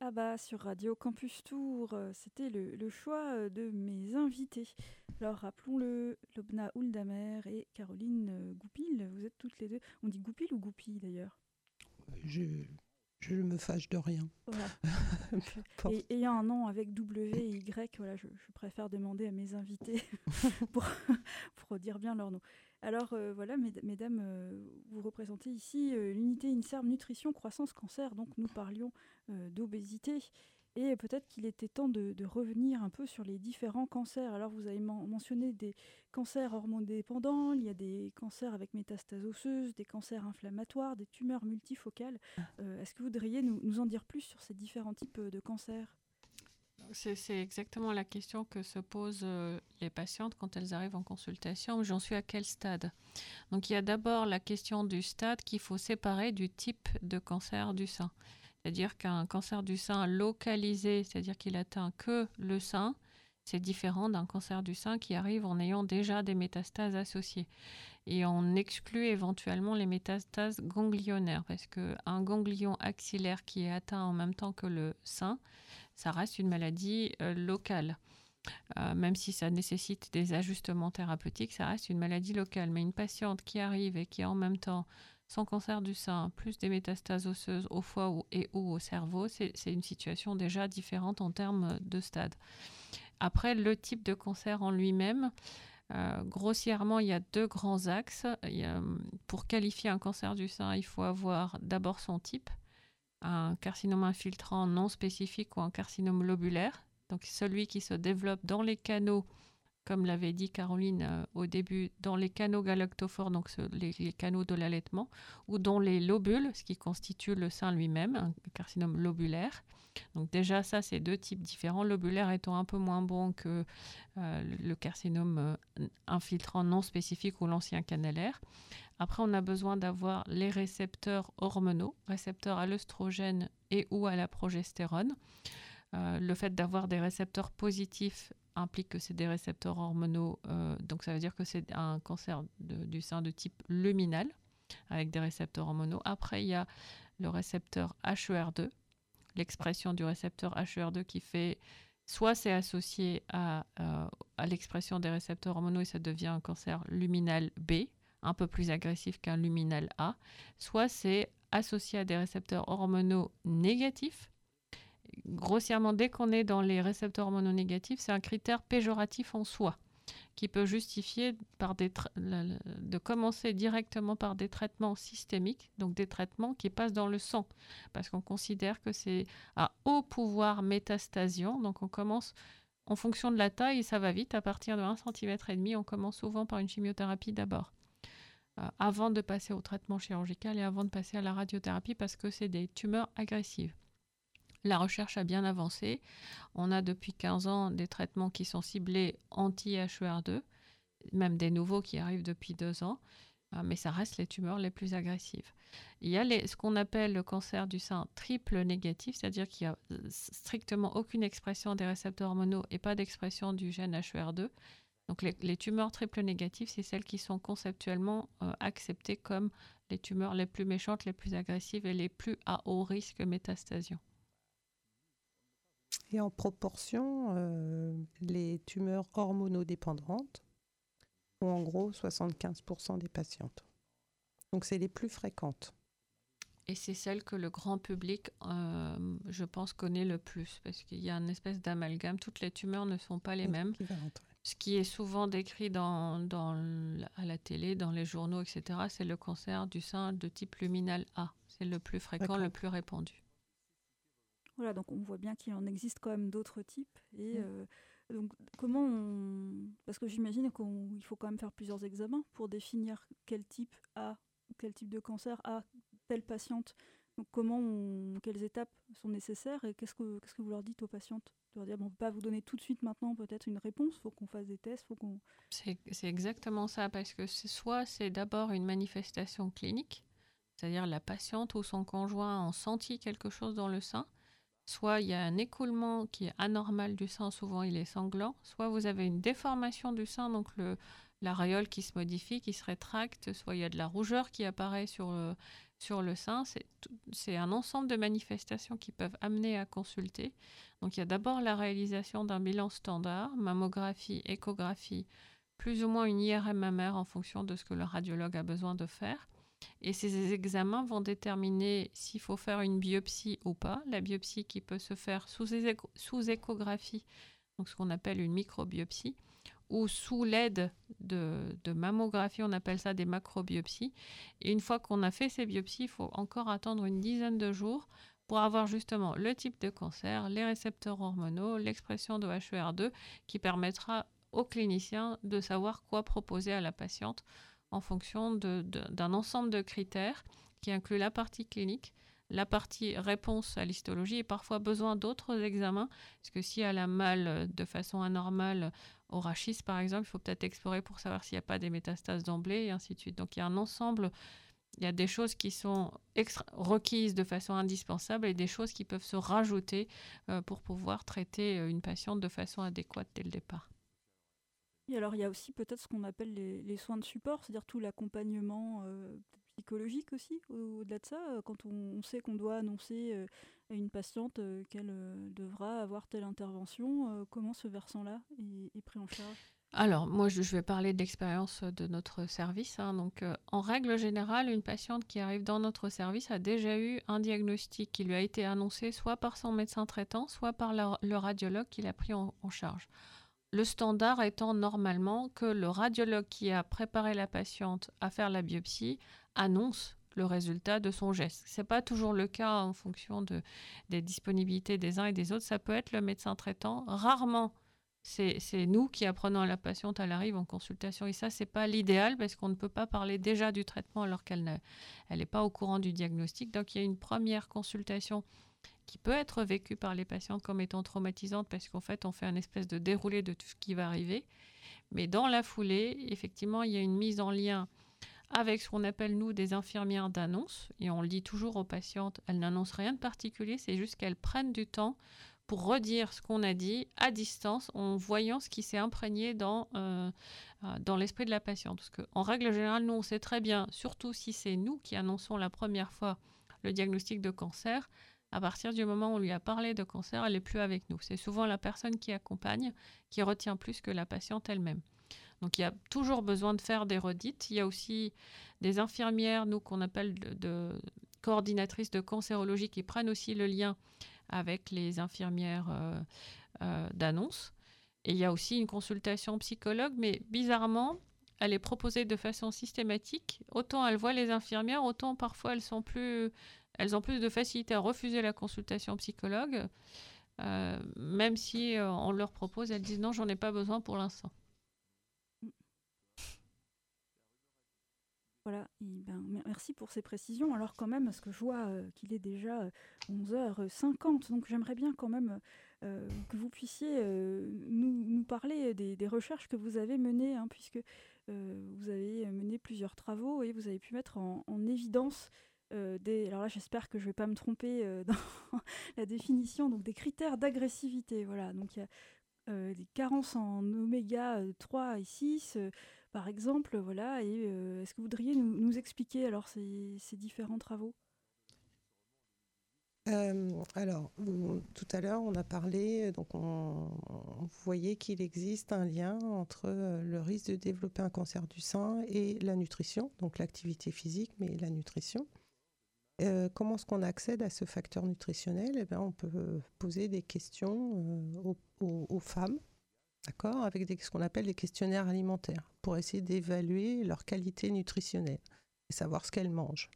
Ah bah sur Radio Campus Tour, c'était le choix de mes invités. Alors rappelons-le, Lobna Ouldamer et Caroline Goupil, vous êtes toutes les deux. On dit Goupil ou Goupil d'ailleurs? Je me fâche de rien. Voilà. Et ayant un nom avec W et Y, voilà, je préfère demander à mes invités pour dire bien leur nom. Alors voilà, mesdames, vous représentez ici l'unité INSERM Nutrition Croissance Cancer, donc nous parlions d'obésité. Et peut-être qu'il était temps de revenir un peu sur les différents cancers. Alors vous avez mentionné des cancers hormonodépendants, il y a des cancers avec métastases osseuses, des cancers inflammatoires, des tumeurs multifocales. Est-ce que vous voudriez nous en dire plus sur ces différents types de cancers ? C'est exactement la question que se posent les patientes quand elles arrivent en consultation. J'en suis à quel stade ? Donc il y a d'abord la question du stade qu'il faut séparer du type de cancer du sein. C'est-à-dire qu'un cancer du sein localisé, c'est-à-dire qu'il atteint que le sein, c'est différent d'un cancer du sein qui arrive en ayant déjà des métastases associées. Et on exclut éventuellement les métastases ganglionnaires, parce qu'un ganglion axillaire qui est atteint en même temps que le sein, ça reste une maladie locale. Même si ça nécessite des ajustements thérapeutiques, ça reste une maladie locale. Mais une patiente qui arrive et qui a en même temps son cancer du sein, plus des métastases osseuses au foie ou au cerveau, c'est une situation déjà différente en termes de stade. Après, le type de cancer en lui-même, grossièrement, il y a 2 grands axes. Pour qualifier un cancer du sein, il faut avoir d'abord son type, un carcinome infiltrant non spécifique ou un carcinome lobulaire. Donc celui qui se développe dans les canaux, comme l'avait dit Caroline au début, dans les canaux galactophores, donc les canaux de l'allaitement, ou dans les lobules, ce qui constitue le sein lui-même, un carcinome lobulaire. Donc déjà, ça, c'est 2 types différents, lobulaire étant un peu moins bon que le carcinome infiltrant non spécifique ou l'ancien canalaire. Après, on a besoin d'avoir les récepteurs hormonaux, récepteurs à l'œstrogène et ou à la progestérone. Le fait d'avoir des récepteurs positifs implique que c'est des récepteurs hormonaux, donc ça veut dire que c'est un cancer du sein de type luminal, avec des récepteurs hormonaux. Après, il y a le récepteur HER2, l'expression du récepteur HER2 qui fait, soit c'est associé à l'expression des récepteurs hormonaux et ça devient un cancer luminal B, un peu plus agressif qu'un luminal A, soit c'est associé à des récepteurs hormonaux négatifs. Grossièrement, dès qu'on est dans les récepteurs hormonaux négatifs, c'est un critère péjoratif en soi qui peut justifier de commencer directement par des traitements systémiques, donc des traitements qui passent dans le sang, parce qu'on considère que c'est à haut pouvoir métastasiant, donc on commence en fonction de la taille et ça va vite, à partir de 1,5 cm, on commence souvent par une chimiothérapie d'abord, avant de passer au traitement chirurgical et avant de passer à la radiothérapie, parce que c'est des tumeurs agressives. La recherche a bien avancé. On a depuis 15 ans des traitements qui sont ciblés anti-HER2, même des nouveaux qui arrivent depuis 2 ans, mais ça reste les tumeurs les plus agressives. Il y a ce qu'on appelle le cancer du sein triple négatif, c'est-à-dire qu'il n'y a strictement aucune expression des récepteurs hormonaux et pas d'expression du gène HER2. Donc les tumeurs triple négatives, c'est celles qui sont conceptuellement acceptées comme les tumeurs les plus méchantes, les plus agressives et les plus à haut risque métastasion. Et en proportion, les tumeurs hormonodépendantes ont en gros 75% des patientes. Donc c'est les plus fréquentes. Et c'est celle que le grand public, je pense, connaît le plus, parce qu'il y a une espèce d'amalgame. Toutes les tumeurs ne sont pas les mêmes. Ce qui est souvent décrit à la télé, dans les journaux, etc., c'est le cancer du sein de type luminal A. C'est le plus fréquent, D'accord. Le plus répandu. Voilà, donc on voit bien qu'il en existe quand même d'autres types. Et donc parce que j'imagine qu'il faut quand même faire plusieurs examens pour définir quel type de cancer a telle patiente. Donc quelles étapes sont nécessaires et qu'est-ce que vous leur dites aux patientes ? De leur dire, on ne peut pas vous donner tout de suite maintenant peut-être une réponse, il faut qu'on fasse des tests, C'est exactement ça, parce que soit c'est d'abord une manifestation clinique, c'est-à-dire la patiente ou son conjoint ont senti quelque chose dans le sein, soit il y a un écoulement qui est anormal du sein, souvent il est sanglant, soit vous avez une déformation du sein, donc l'aréole qui se modifie, qui se rétracte, soit il y a de la rougeur qui apparaît sur le sein. C'est un ensemble de manifestations qui peuvent amener à consulter. Donc il y a d'abord la réalisation d'un bilan standard, mammographie, échographie, plus ou moins une IRM mammaire en fonction de ce que le radiologue a besoin de faire. Et ces examens vont déterminer s'il faut faire une biopsie ou pas. La biopsie qui peut se faire sous échographie, donc ce qu'on appelle une microbiopsie, ou sous l'aide de mammographie, on appelle ça des macrobiopsies. Et une fois qu'on a fait ces biopsies, il faut encore attendre une dizaine de jours pour avoir justement le type de cancer, les récepteurs hormonaux, l'expression de HER2, qui permettra au clinicien de savoir quoi proposer à la patiente en fonction d'un ensemble de critères qui inclut la partie clinique, la partie réponse à l'histologie et parfois besoin d'autres examens, parce que si elle a mal de façon anormale au rachis, par exemple, il faut peut-être explorer pour savoir s'il n'y a pas des métastases d'emblée et ainsi de suite. Donc il y a un ensemble, il y a des choses qui sont requises de façon indispensable et des choses qui peuvent se rajouter pour pouvoir traiter une patiente de façon adéquate dès le départ. Et alors, il y a aussi peut-être ce qu'on appelle les soins de support, c'est-à-dire tout l'accompagnement psychologique aussi, au-delà de ça, quand on sait qu'on doit annoncer à une patiente qu'elle devra avoir telle intervention, comment ce versant-là est pris en charge ? Alors, moi, je vais parler de l'expérience de notre service. Donc, en règle générale, une patiente qui arrive dans notre service a déjà eu un diagnostic qui lui a été annoncé soit par son médecin traitant, soit par le radiologue qui l'a pris en charge. Le standard étant normalement que le radiologue qui a préparé la patiente à faire la biopsie annonce le résultat de son geste. Ce n'est pas toujours le cas en fonction des disponibilités des uns et des autres. Ça peut être le médecin traitant. Rarement, c'est nous qui apprenons à la patiente, elle arrive en consultation. Et ça, ce n'est pas l'idéal parce qu'on ne peut pas parler déjà du traitement alors qu'elle n'est pas au courant du diagnostic. Donc, il y a une première consultation qui peut être vécue par les patients comme étant traumatisante parce qu'en fait, on fait un espèce de déroulé de tout ce qui va arriver. Mais dans la foulée, effectivement, il y a une mise en lien avec ce qu'on appelle, nous, des infirmières d'annonce. Et on le dit toujours aux patientes, elles n'annoncent rien de particulier, c'est juste qu'elles prennent du temps pour redire ce qu'on a dit à distance en voyant ce qui s'est imprégné dans l'esprit de la patiente. Parce qu'en règle générale, nous, on sait très bien, surtout si c'est nous qui annonçons la première fois le diagnostic de cancer, à partir du moment où on lui a parlé de cancer, elle n'est plus avec nous. C'est souvent la personne qui accompagne qui retient plus que la patiente elle-même. Donc, il y a toujours besoin de faire des redites. Il y a aussi des infirmières, nous, qu'on appelle de coordinatrices de cancérologie, qui prennent aussi le lien avec les infirmières d'annonce. Et il y a aussi une consultation psychologue, mais bizarrement, elle est proposée de façon systématique. Autant elles voient les infirmières, autant parfois elles ont plus de facilité à refuser la consultation psychologue, même si on leur propose, elles disent non, j'en ai pas besoin pour l'instant. Voilà, merci pour ces précisions. Alors quand même, parce que je vois qu'il est déjà 11h50, donc j'aimerais bien quand même que vous puissiez nous parler des recherches que vous avez menées, puisque vous avez mené plusieurs travaux et vous avez pu mettre en évidence alors là, j'espère que je ne vais pas me tromper dans la définition, donc des critères d'agressivité. Voilà, donc il y a des carences en oméga 3 et 6, par exemple. Voilà, et est-ce que vous voudriez nous expliquer alors ces différents travaux ? Alors, tout à l'heure, on a parlé, donc vous voyez qu'il existe un lien entre le risque de développer un cancer du sein et la nutrition, donc l'activité physique, mais la nutrition. Comment est-ce qu'on accède à ce facteur nutritionnel ? On peut poser des questions aux femmes, d'accord, avec ce qu'on appelle des questionnaires alimentaires, pour essayer d'évaluer leur qualité nutritionnelle et savoir ce qu'elles mangent.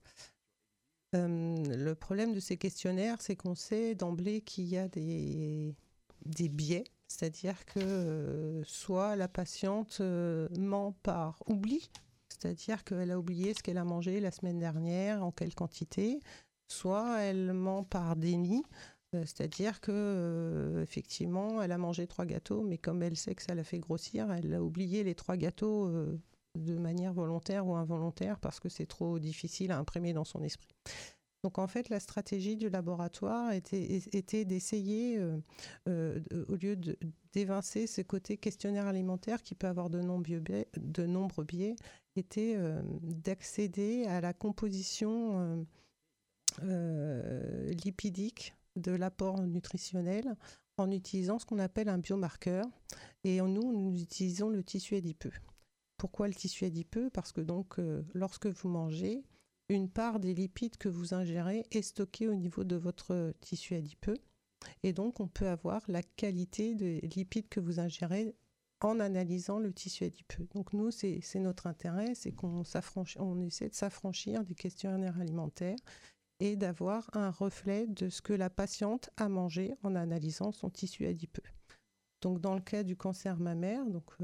Le problème de ces questionnaires, c'est qu'on sait d'emblée qu'il y a des biais, c'est-à-dire que soit la patiente ment par oubli, c'est-à-dire qu'elle a oublié ce qu'elle a mangé la semaine dernière, en quelle quantité, soit elle ment par déni, c'est-à-dire que effectivement, elle a mangé 3 gâteaux, mais comme elle sait que ça la fait grossir, elle a oublié les 3 gâteaux de manière volontaire ou involontaire parce que c'est trop difficile à imprimer dans son esprit. Donc en fait, la stratégie du laboratoire était d'essayer, au lieu d'évincer ce côté questionnaire alimentaire qui peut avoir de nombreux biais, était d'accéder à la composition lipidique de l'apport nutritionnel en utilisant ce qu'on appelle un biomarqueur. Et nous utilisons le tissu adipeux. Pourquoi le tissu adipeux ? Parce que donc, lorsque vous mangez, une part des lipides que vous ingérez est stockée au niveau de votre tissu adipeux. Et donc, on peut avoir la qualité des lipides que vous ingérez en analysant le tissu adipeux. Donc, nous, c'est notre intérêt, c'est qu'on essaie de s'affranchir des questionnaires alimentaires et d'avoir un reflet de ce que la patiente a mangé en analysant son tissu adipeux. Donc, dans le cas du cancer mammaire,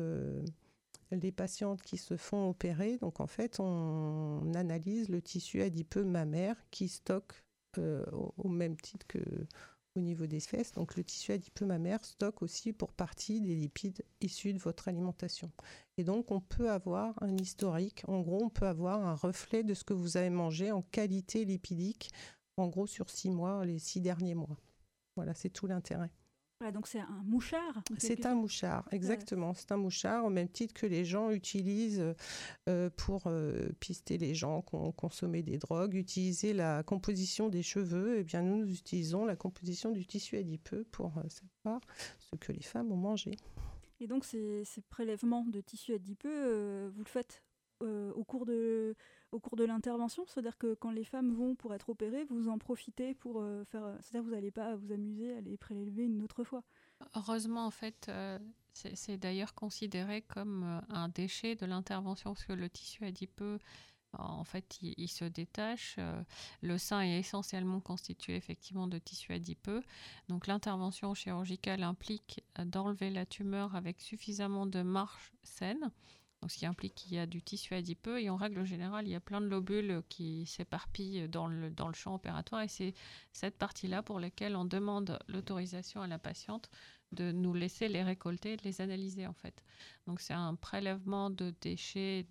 les patientes qui se font opérer, donc en fait, on analyse le tissu adipeux mammaire qui stocke au même titre qu'au niveau des fesses. Donc, le tissu adipeux mammaire stocke aussi pour partie des lipides issus de votre alimentation. Et donc, on peut avoir un historique. En gros, on peut avoir un reflet de ce que vous avez mangé en qualité lipidique, en gros, sur 6 mois, les 6 derniers mois. Voilà, c'est tout l'intérêt. Voilà, donc c'est un mouchard. C'est un mouchard, exactement. Ouais. C'est un mouchard, au même titre que les gens utilisent pour pister les gens qui ont consommé des drogues, utiliser la composition des cheveux. Eh bien, nous utilisons la composition du tissu adipeux pour savoir ce que les femmes ont mangé. Et donc, ces prélèvements de tissu adipeux, vous le faites au cours de l'intervention, c'est-à-dire que quand les femmes vont pour être opérées, vous en profitez pour faire... C'est-à-dire que vous n'allez pas vous amuser à les prélever une autre fois. Heureusement, en fait, c'est d'ailleurs considéré comme un déchet de l'intervention, parce que le tissu adipeux, en fait, il se détache. Le sein est essentiellement constitué effectivement de tissu adipeux. Donc l'intervention chirurgicale implique d'enlever la tumeur avec suffisamment de marge saine. Donc, ce qui implique qu'il y a du tissu adipeux et en règle générale, il y a plein de lobules qui s'éparpillent dans le champ opératoire et c'est cette partie-là pour laquelle on demande l'autorisation à la patiente de nous laisser les récolter et de les analyser en fait. Donc, c'est un prélèvement de déchets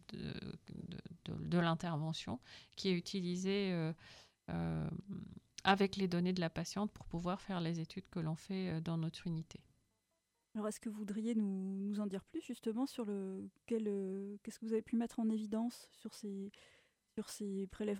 de l'intervention qui est utilisé avec les données de la patiente pour pouvoir faire les études que l'on fait dans notre unité. Alors, est-ce que vous voudriez nous en dire plus justement sur qu'est-ce que vous avez pu mettre en évidence sur ces prélèvements ?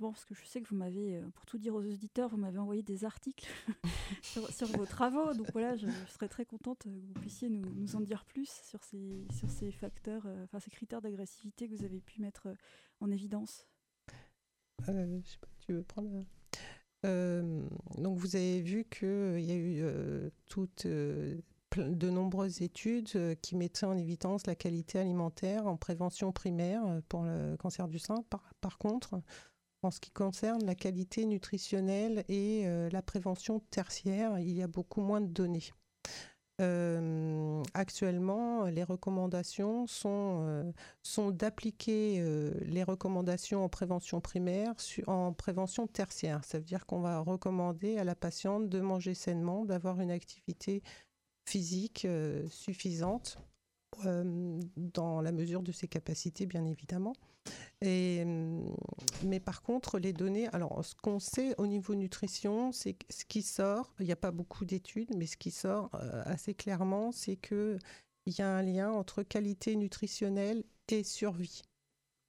Parce que je sais que vous m'avez, pour tout dire aux auditeurs, vous m'avez envoyé des articles sur vos travaux. Donc voilà, je serais très contente que vous puissiez nous en dire plus sur ces facteurs, ces critères d'agressivité que vous avez pu mettre en évidence. Je sais pas, tu veux prendre donc vous avez vu qu'il y a eu de nombreuses études qui mettaient en évidence la qualité alimentaire en prévention primaire pour le cancer du sein. Par contre, en ce qui concerne la qualité nutritionnelle et la prévention tertiaire, il y a beaucoup moins de données. Actuellement, les recommandations sont d'appliquer les recommandations en prévention primaire en prévention tertiaire. Ça veut dire qu'on va recommander à la patiente de manger sainement, d'avoir une activité physique suffisante dans la mesure de ses capacités, bien évidemment. Mais par contre, les données... Alors, ce qu'on sait au niveau nutrition, c'est que ce qui sort, il n'y a pas beaucoup d'études, mais ce qui sort assez clairement, c'est qu'il y a un lien entre qualité nutritionnelle et survie. D'accord ?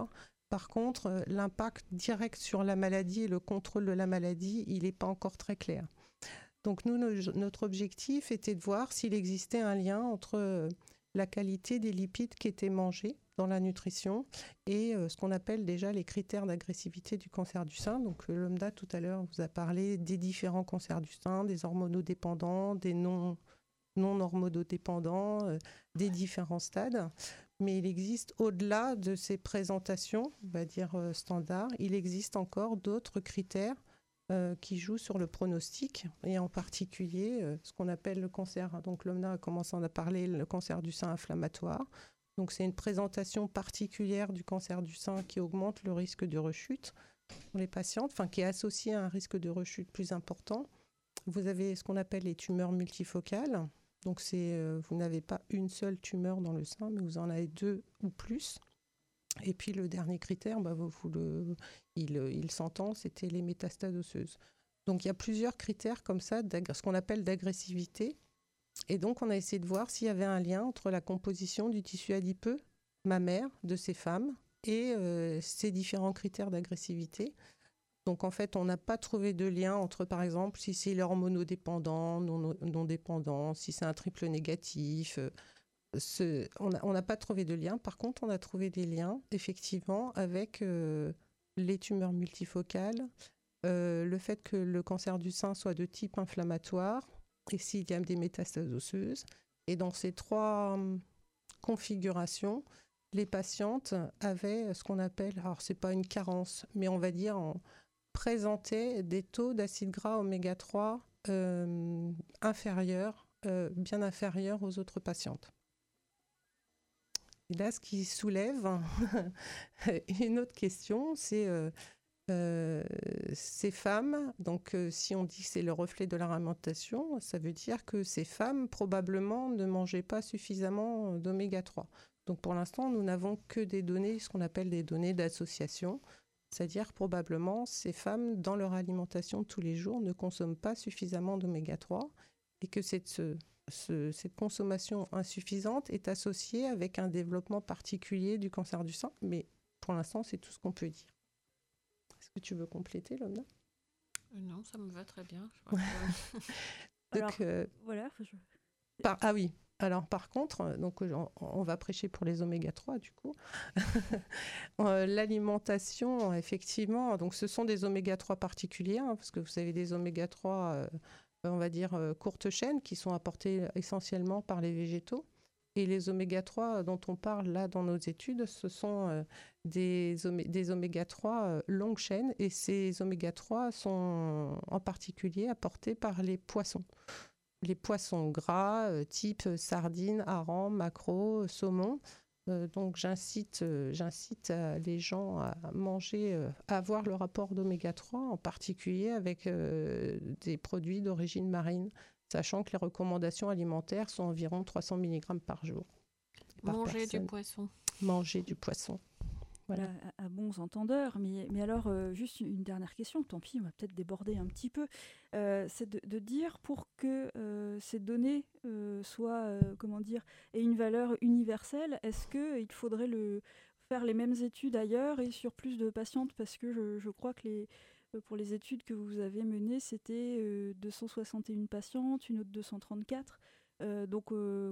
Par contre, l'impact direct sur la maladie et le contrôle de la maladie, il n'est pas encore très clair. Donc nous, notre objectif était de voir s'il existait un lien entre la qualité des lipides qui étaient mangés dans la nutrition et ce qu'on appelle déjà les critères d'agressivité du cancer du sein. Donc Lomda, tout à l'heure, vous a parlé des différents cancers du sein, des hormonodépendants, des non-hormonodépendants, des différents stades. Mais il existe, au-delà de ces présentations, on va dire standards, il existe encore d'autres critères qui joue sur le pronostic et en particulier ce qu'on appelle le cancer. Donc Lomna a commencé à parler le cancer du sein inflammatoire. Donc c'est une présentation particulière du cancer du sein qui augmente le risque de rechute pour les patientes, qui est associé à un risque de rechute plus important. Vous avez ce qu'on appelle les tumeurs multifocales. Donc vous n'avez pas une seule tumeur dans le sein, mais vous en avez 2 ou plus. Et puis le dernier critère, il s'entend, c'était les métastases osseuses. Donc il y a plusieurs critères comme ça, ce qu'on appelle d'agressivité. Et donc on a essayé de voir s'il y avait un lien entre la composition du tissu adipeux mammaire de ces femmes et ces différents critères d'agressivité. Donc en fait, on n'a pas trouvé de lien entre, par exemple, si c'est hormonodépendant, non dépendant, si c'est un triple négatif. On n'a pas trouvé de lien. Par contre, on a trouvé des liens, effectivement, avec les tumeurs multifocales, le fait que le cancer du sein soit de type inflammatoire, et s'il y a des métastases osseuses. Et dans ces 3 configurations, les patientes avaient ce qu'on appelle, alors c'est pas une carence, mais on va dire présentaient des taux d'acide gras oméga 3 inférieurs, bien inférieurs aux autres patientes. Et là, ce qui soulève une autre question, c'est ces femmes, donc si on dit que c'est le reflet de leur alimentation, ça veut dire que ces femmes probablement ne mangeaient pas suffisamment d'oméga 3. Donc pour l'instant, nous n'avons que des données, ce qu'on appelle des données d'association, c'est-à-dire probablement ces femmes, dans leur alimentation de tous les jours, ne consomment pas suffisamment d'oméga 3 et que cette consommation insuffisante est associée avec un développement particulier du cancer du sein, mais pour l'instant, c'est tout ce qu'on peut dire. Est-ce que tu veux compléter, Lomna ? Non, ça me va très bien. Donc, voilà. Ah oui. Alors par contre, donc, on va prêcher pour les oméga 3 du coup. L'alimentation, effectivement, donc ce sont des oméga 3 particuliers, parce que vous avez des oméga 3, on va dire, courte chaîne, qui sont apportés essentiellement par les végétaux. Et les oméga 3 dont on parle là dans nos études, ce sont des oméga 3 longue chaîne. Et ces oméga 3 sont en particulier apportés par les poissons. Les poissons gras, type sardines, harengs, maquereaux, saumon. Donc j'incite les gens à manger, à avoir le rapport d'oméga 3, en particulier avec des produits d'origine marine, sachant que les recommandations alimentaires sont environ 300 mg par jour. Manger du poisson. Manger du poisson. Voilà. À bons entendeurs. Mais alors, juste une dernière question, tant pis, on va peut-être déborder un petit peu. C'est de dire, pour que ces données soient, aient une valeur universelle, est-ce qu'il faudrait faire les mêmes études ailleurs et sur plus de patientes ? Parce que je crois que pour les études que vous avez menées, c'était 261 patientes, une autre 234. Donc,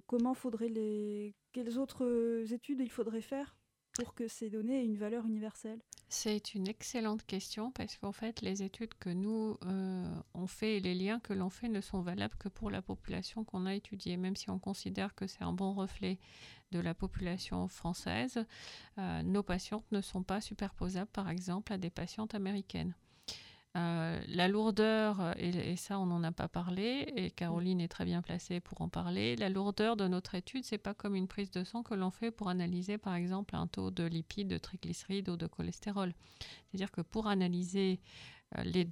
quelles autres études il faudrait faire pour que ces données aient une valeur universelle ? C'est une excellente question parce qu'en fait, les études que nous on fait et les liens que l'on fait ne sont valables que pour la population qu'on a étudiée. Même si on considère que c'est un bon reflet de la population française, nos patientes ne sont pas superposables, par exemple, à des patientes américaines. La lourdeur, et ça on n'en a pas parlé, et Caroline est très bien placée pour en parler, la lourdeur de notre étude, c'est pas comme une prise de sang que l'on fait pour analyser par exemple un taux de lipides, de triglycérides ou de cholestérol. C'est-à-dire que pour analyser les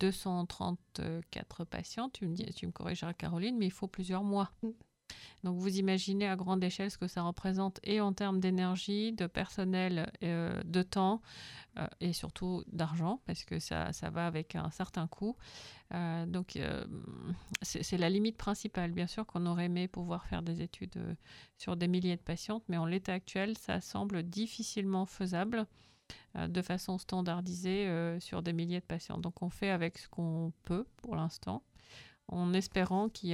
234 patients, tu me corrigeras Caroline, mais il faut plusieurs mois. Donc vous imaginez à grande échelle ce que ça représente, et en termes d'énergie, de personnel, de temps, et surtout d'argent, parce que ça va avec un certain coût. Donc c'est la limite principale. Bien sûr qu'on aurait aimé pouvoir faire des études sur des milliers de patientes, mais en l'état actuel, ça semble difficilement faisable de façon standardisée sur des milliers de patients. Donc on fait avec ce qu'on peut pour l'instant, en espérant qu'il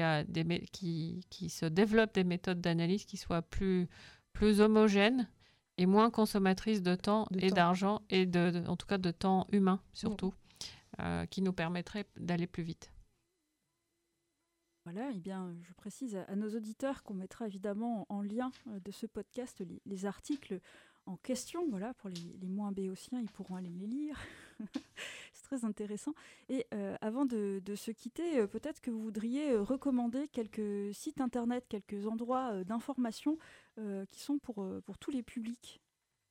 se développent des méthodes d'analyse qui soient plus homogènes et moins consommatrices de temps et d'argent, et en tout cas de temps humain surtout, qui nous permettraient d'aller plus vite. Voilà, eh bien, je précise à nos auditeurs qu'on mettra évidemment en lien de ce podcast les articles en question, voilà, pour les moins béotiens, ils pourront aller les lire. C'est très intéressant. Et avant de se quitter, peut-être que vous voudriez recommander quelques sites internet, quelques endroits d'information qui sont pour tous les publics.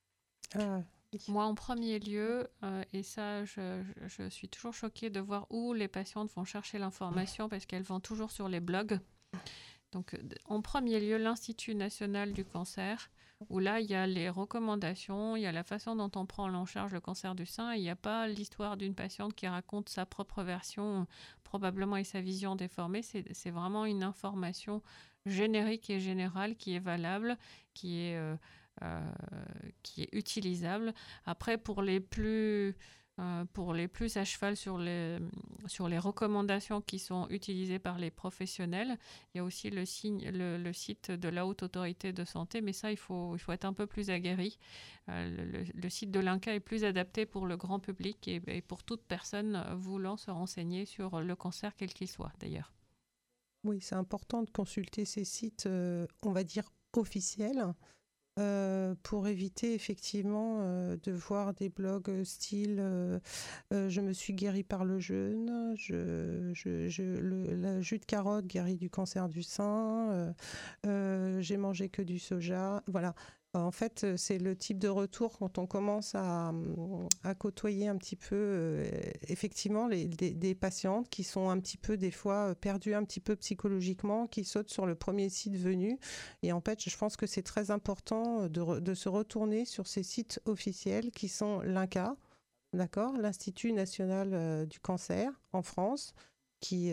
Moi, en premier lieu, et ça, je suis toujours choquée de voir où les patientes vont chercher l'information, parce qu'elles vont toujours sur les blogs. Donc, en premier lieu, l'Institut national du cancer, où là, il y a les recommandations, il y a la façon dont on prend en charge le cancer du sein. Il n'y a pas l'histoire d'une patiente qui raconte sa propre version, probablement, et sa vision déformée. C'est vraiment une information générique et générale qui est valable, qui est utilisable. Après, pour les plus à cheval sur les recommandations qui sont utilisées par les professionnels, il y a aussi le site de la Haute Autorité de Santé, mais ça, il faut être un peu plus aguerri. Le site de l'INCa est plus adapté pour le grand public et pour toute personne voulant se renseigner sur le cancer, quel qu'il soit d'ailleurs. Oui, c'est important de consulter ces sites, on va dire, officiels, pour éviter effectivement de voir des blogs style je me suis guérie par le jeûne, le jus de carotte guérit du cancer du sein, j'ai mangé que du soja. Voilà. En fait, c'est le type de retour quand on commence à côtoyer un petit peu effectivement des patientes qui sont un petit peu des fois perdues un petit peu psychologiquement, qui sautent sur le premier site venu. Et en fait, je pense que c'est très important de se retourner sur ces sites officiels qui sont l'INCa, d'accord, l'Institut national du cancer en France, qui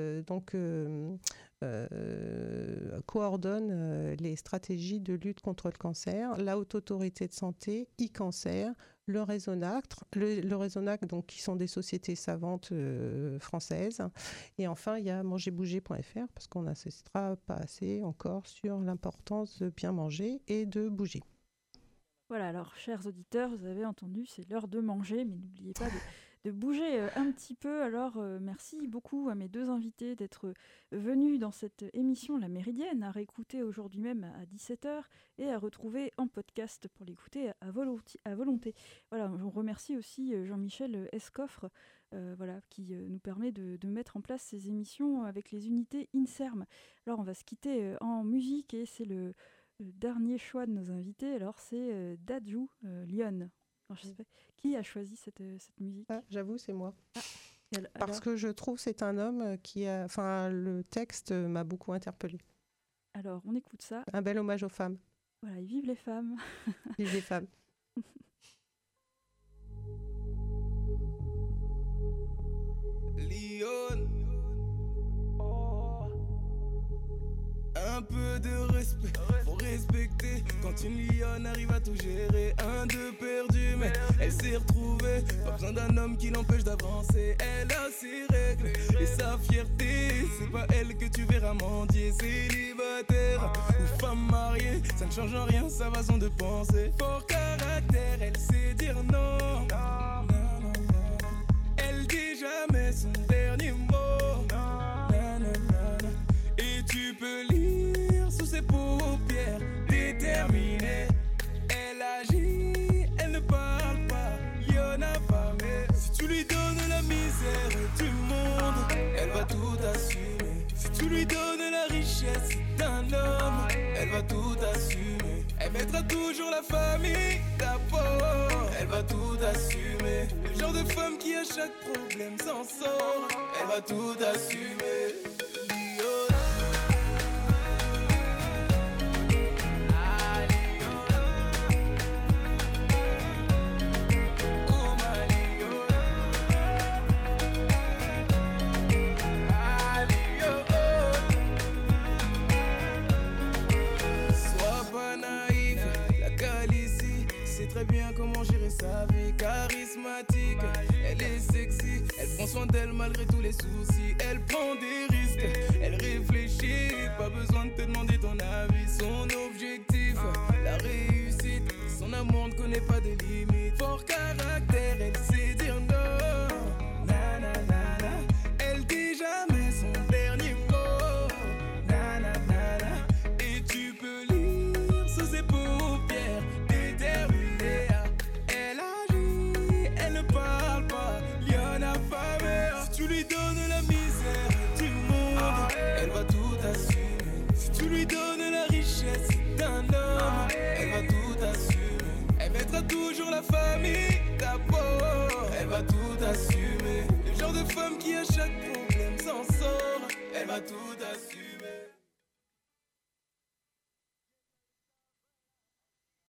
coordonne les stratégies de lutte contre le cancer, la Haute Autorité de Santé, e-cancer, le Raisonac, donc qui sont des sociétés savantes françaises. Et enfin, il y a mangerbouger.fr, parce qu'on n'insistera pas assez encore sur l'importance de bien manger et de bouger. Voilà, alors chers auditeurs, vous avez entendu, c'est l'heure de manger, mais n'oubliez pas de bouger un petit peu. Alors merci beaucoup à mes deux invités d'être venus dans cette émission La Méridienne, à réécouter aujourd'hui même à 17h et à retrouver en podcast pour l'écouter à volonté. Voilà, on remercie aussi Jean-Michel Escoffre qui nous permet de mettre en place ces émissions avec les unités INSERM. Alors on va se quitter en musique et c'est le dernier choix de nos invités. Alors c'est Dadju Lyon. Alors, je sais pas, qui a choisi cette musique ? J'avoue, c'est moi. Parce que je trouve que c'est un homme le texte m'a beaucoup interpellée. Alors, on écoute ça. Un bel hommage aux femmes. Voilà, et vive les femmes. Vive les femmes. Lyon. Un peu de respect, faut respecter. Quand une lionne arrive à tout gérer, un deux perdu, mais elle s'est retrouvée. Pas besoin d'un homme qui l'empêche d'avancer. Elle a ses règles et sa fierté. C'est pas elle que tu verras mendier. Célibataire ou femme mariée, ça ne change en rien sa façon de penser. Fort caractère, elle sait dire non. Elle dit jamais son dernier mot. Et tu peux lire sous ses paupières, déterminée. Elle agit, elle ne parle pas, Lyon affamée. Si tu lui donnes la misère du monde, elle va tout assumer. Si tu lui donnes la richesse d'un homme, elle va tout assumer. Elle mettra toujours la famille d'abord, elle va tout assumer. Le genre de femme qui à chaque problème s'en sort, elle va tout assumer. Très bien comment gérer sa vie, charismatique, elle est sexy, elle prend soin d'elle malgré tous les soucis, elle prend des risques, elle réfléchit, pas besoin de te demander ton avis, son objectif, la réussite, son amour ne connaît pas de limites, fort caractère, elle sait dire non, na na na na, elle dit jamais son dernier mot, na na na na, et tu peux lire sous ses paupières, déterminée. Si tu lui donnes la misère du monde, elle va tout assumer. Si tu lui donnes la richesse d'un homme, elle va tout assumer. Elle mettra toujours la famille d'abord, elle va tout assumer. Le genre de femme qui à chaque problème s'en sort, elle va tout assumer.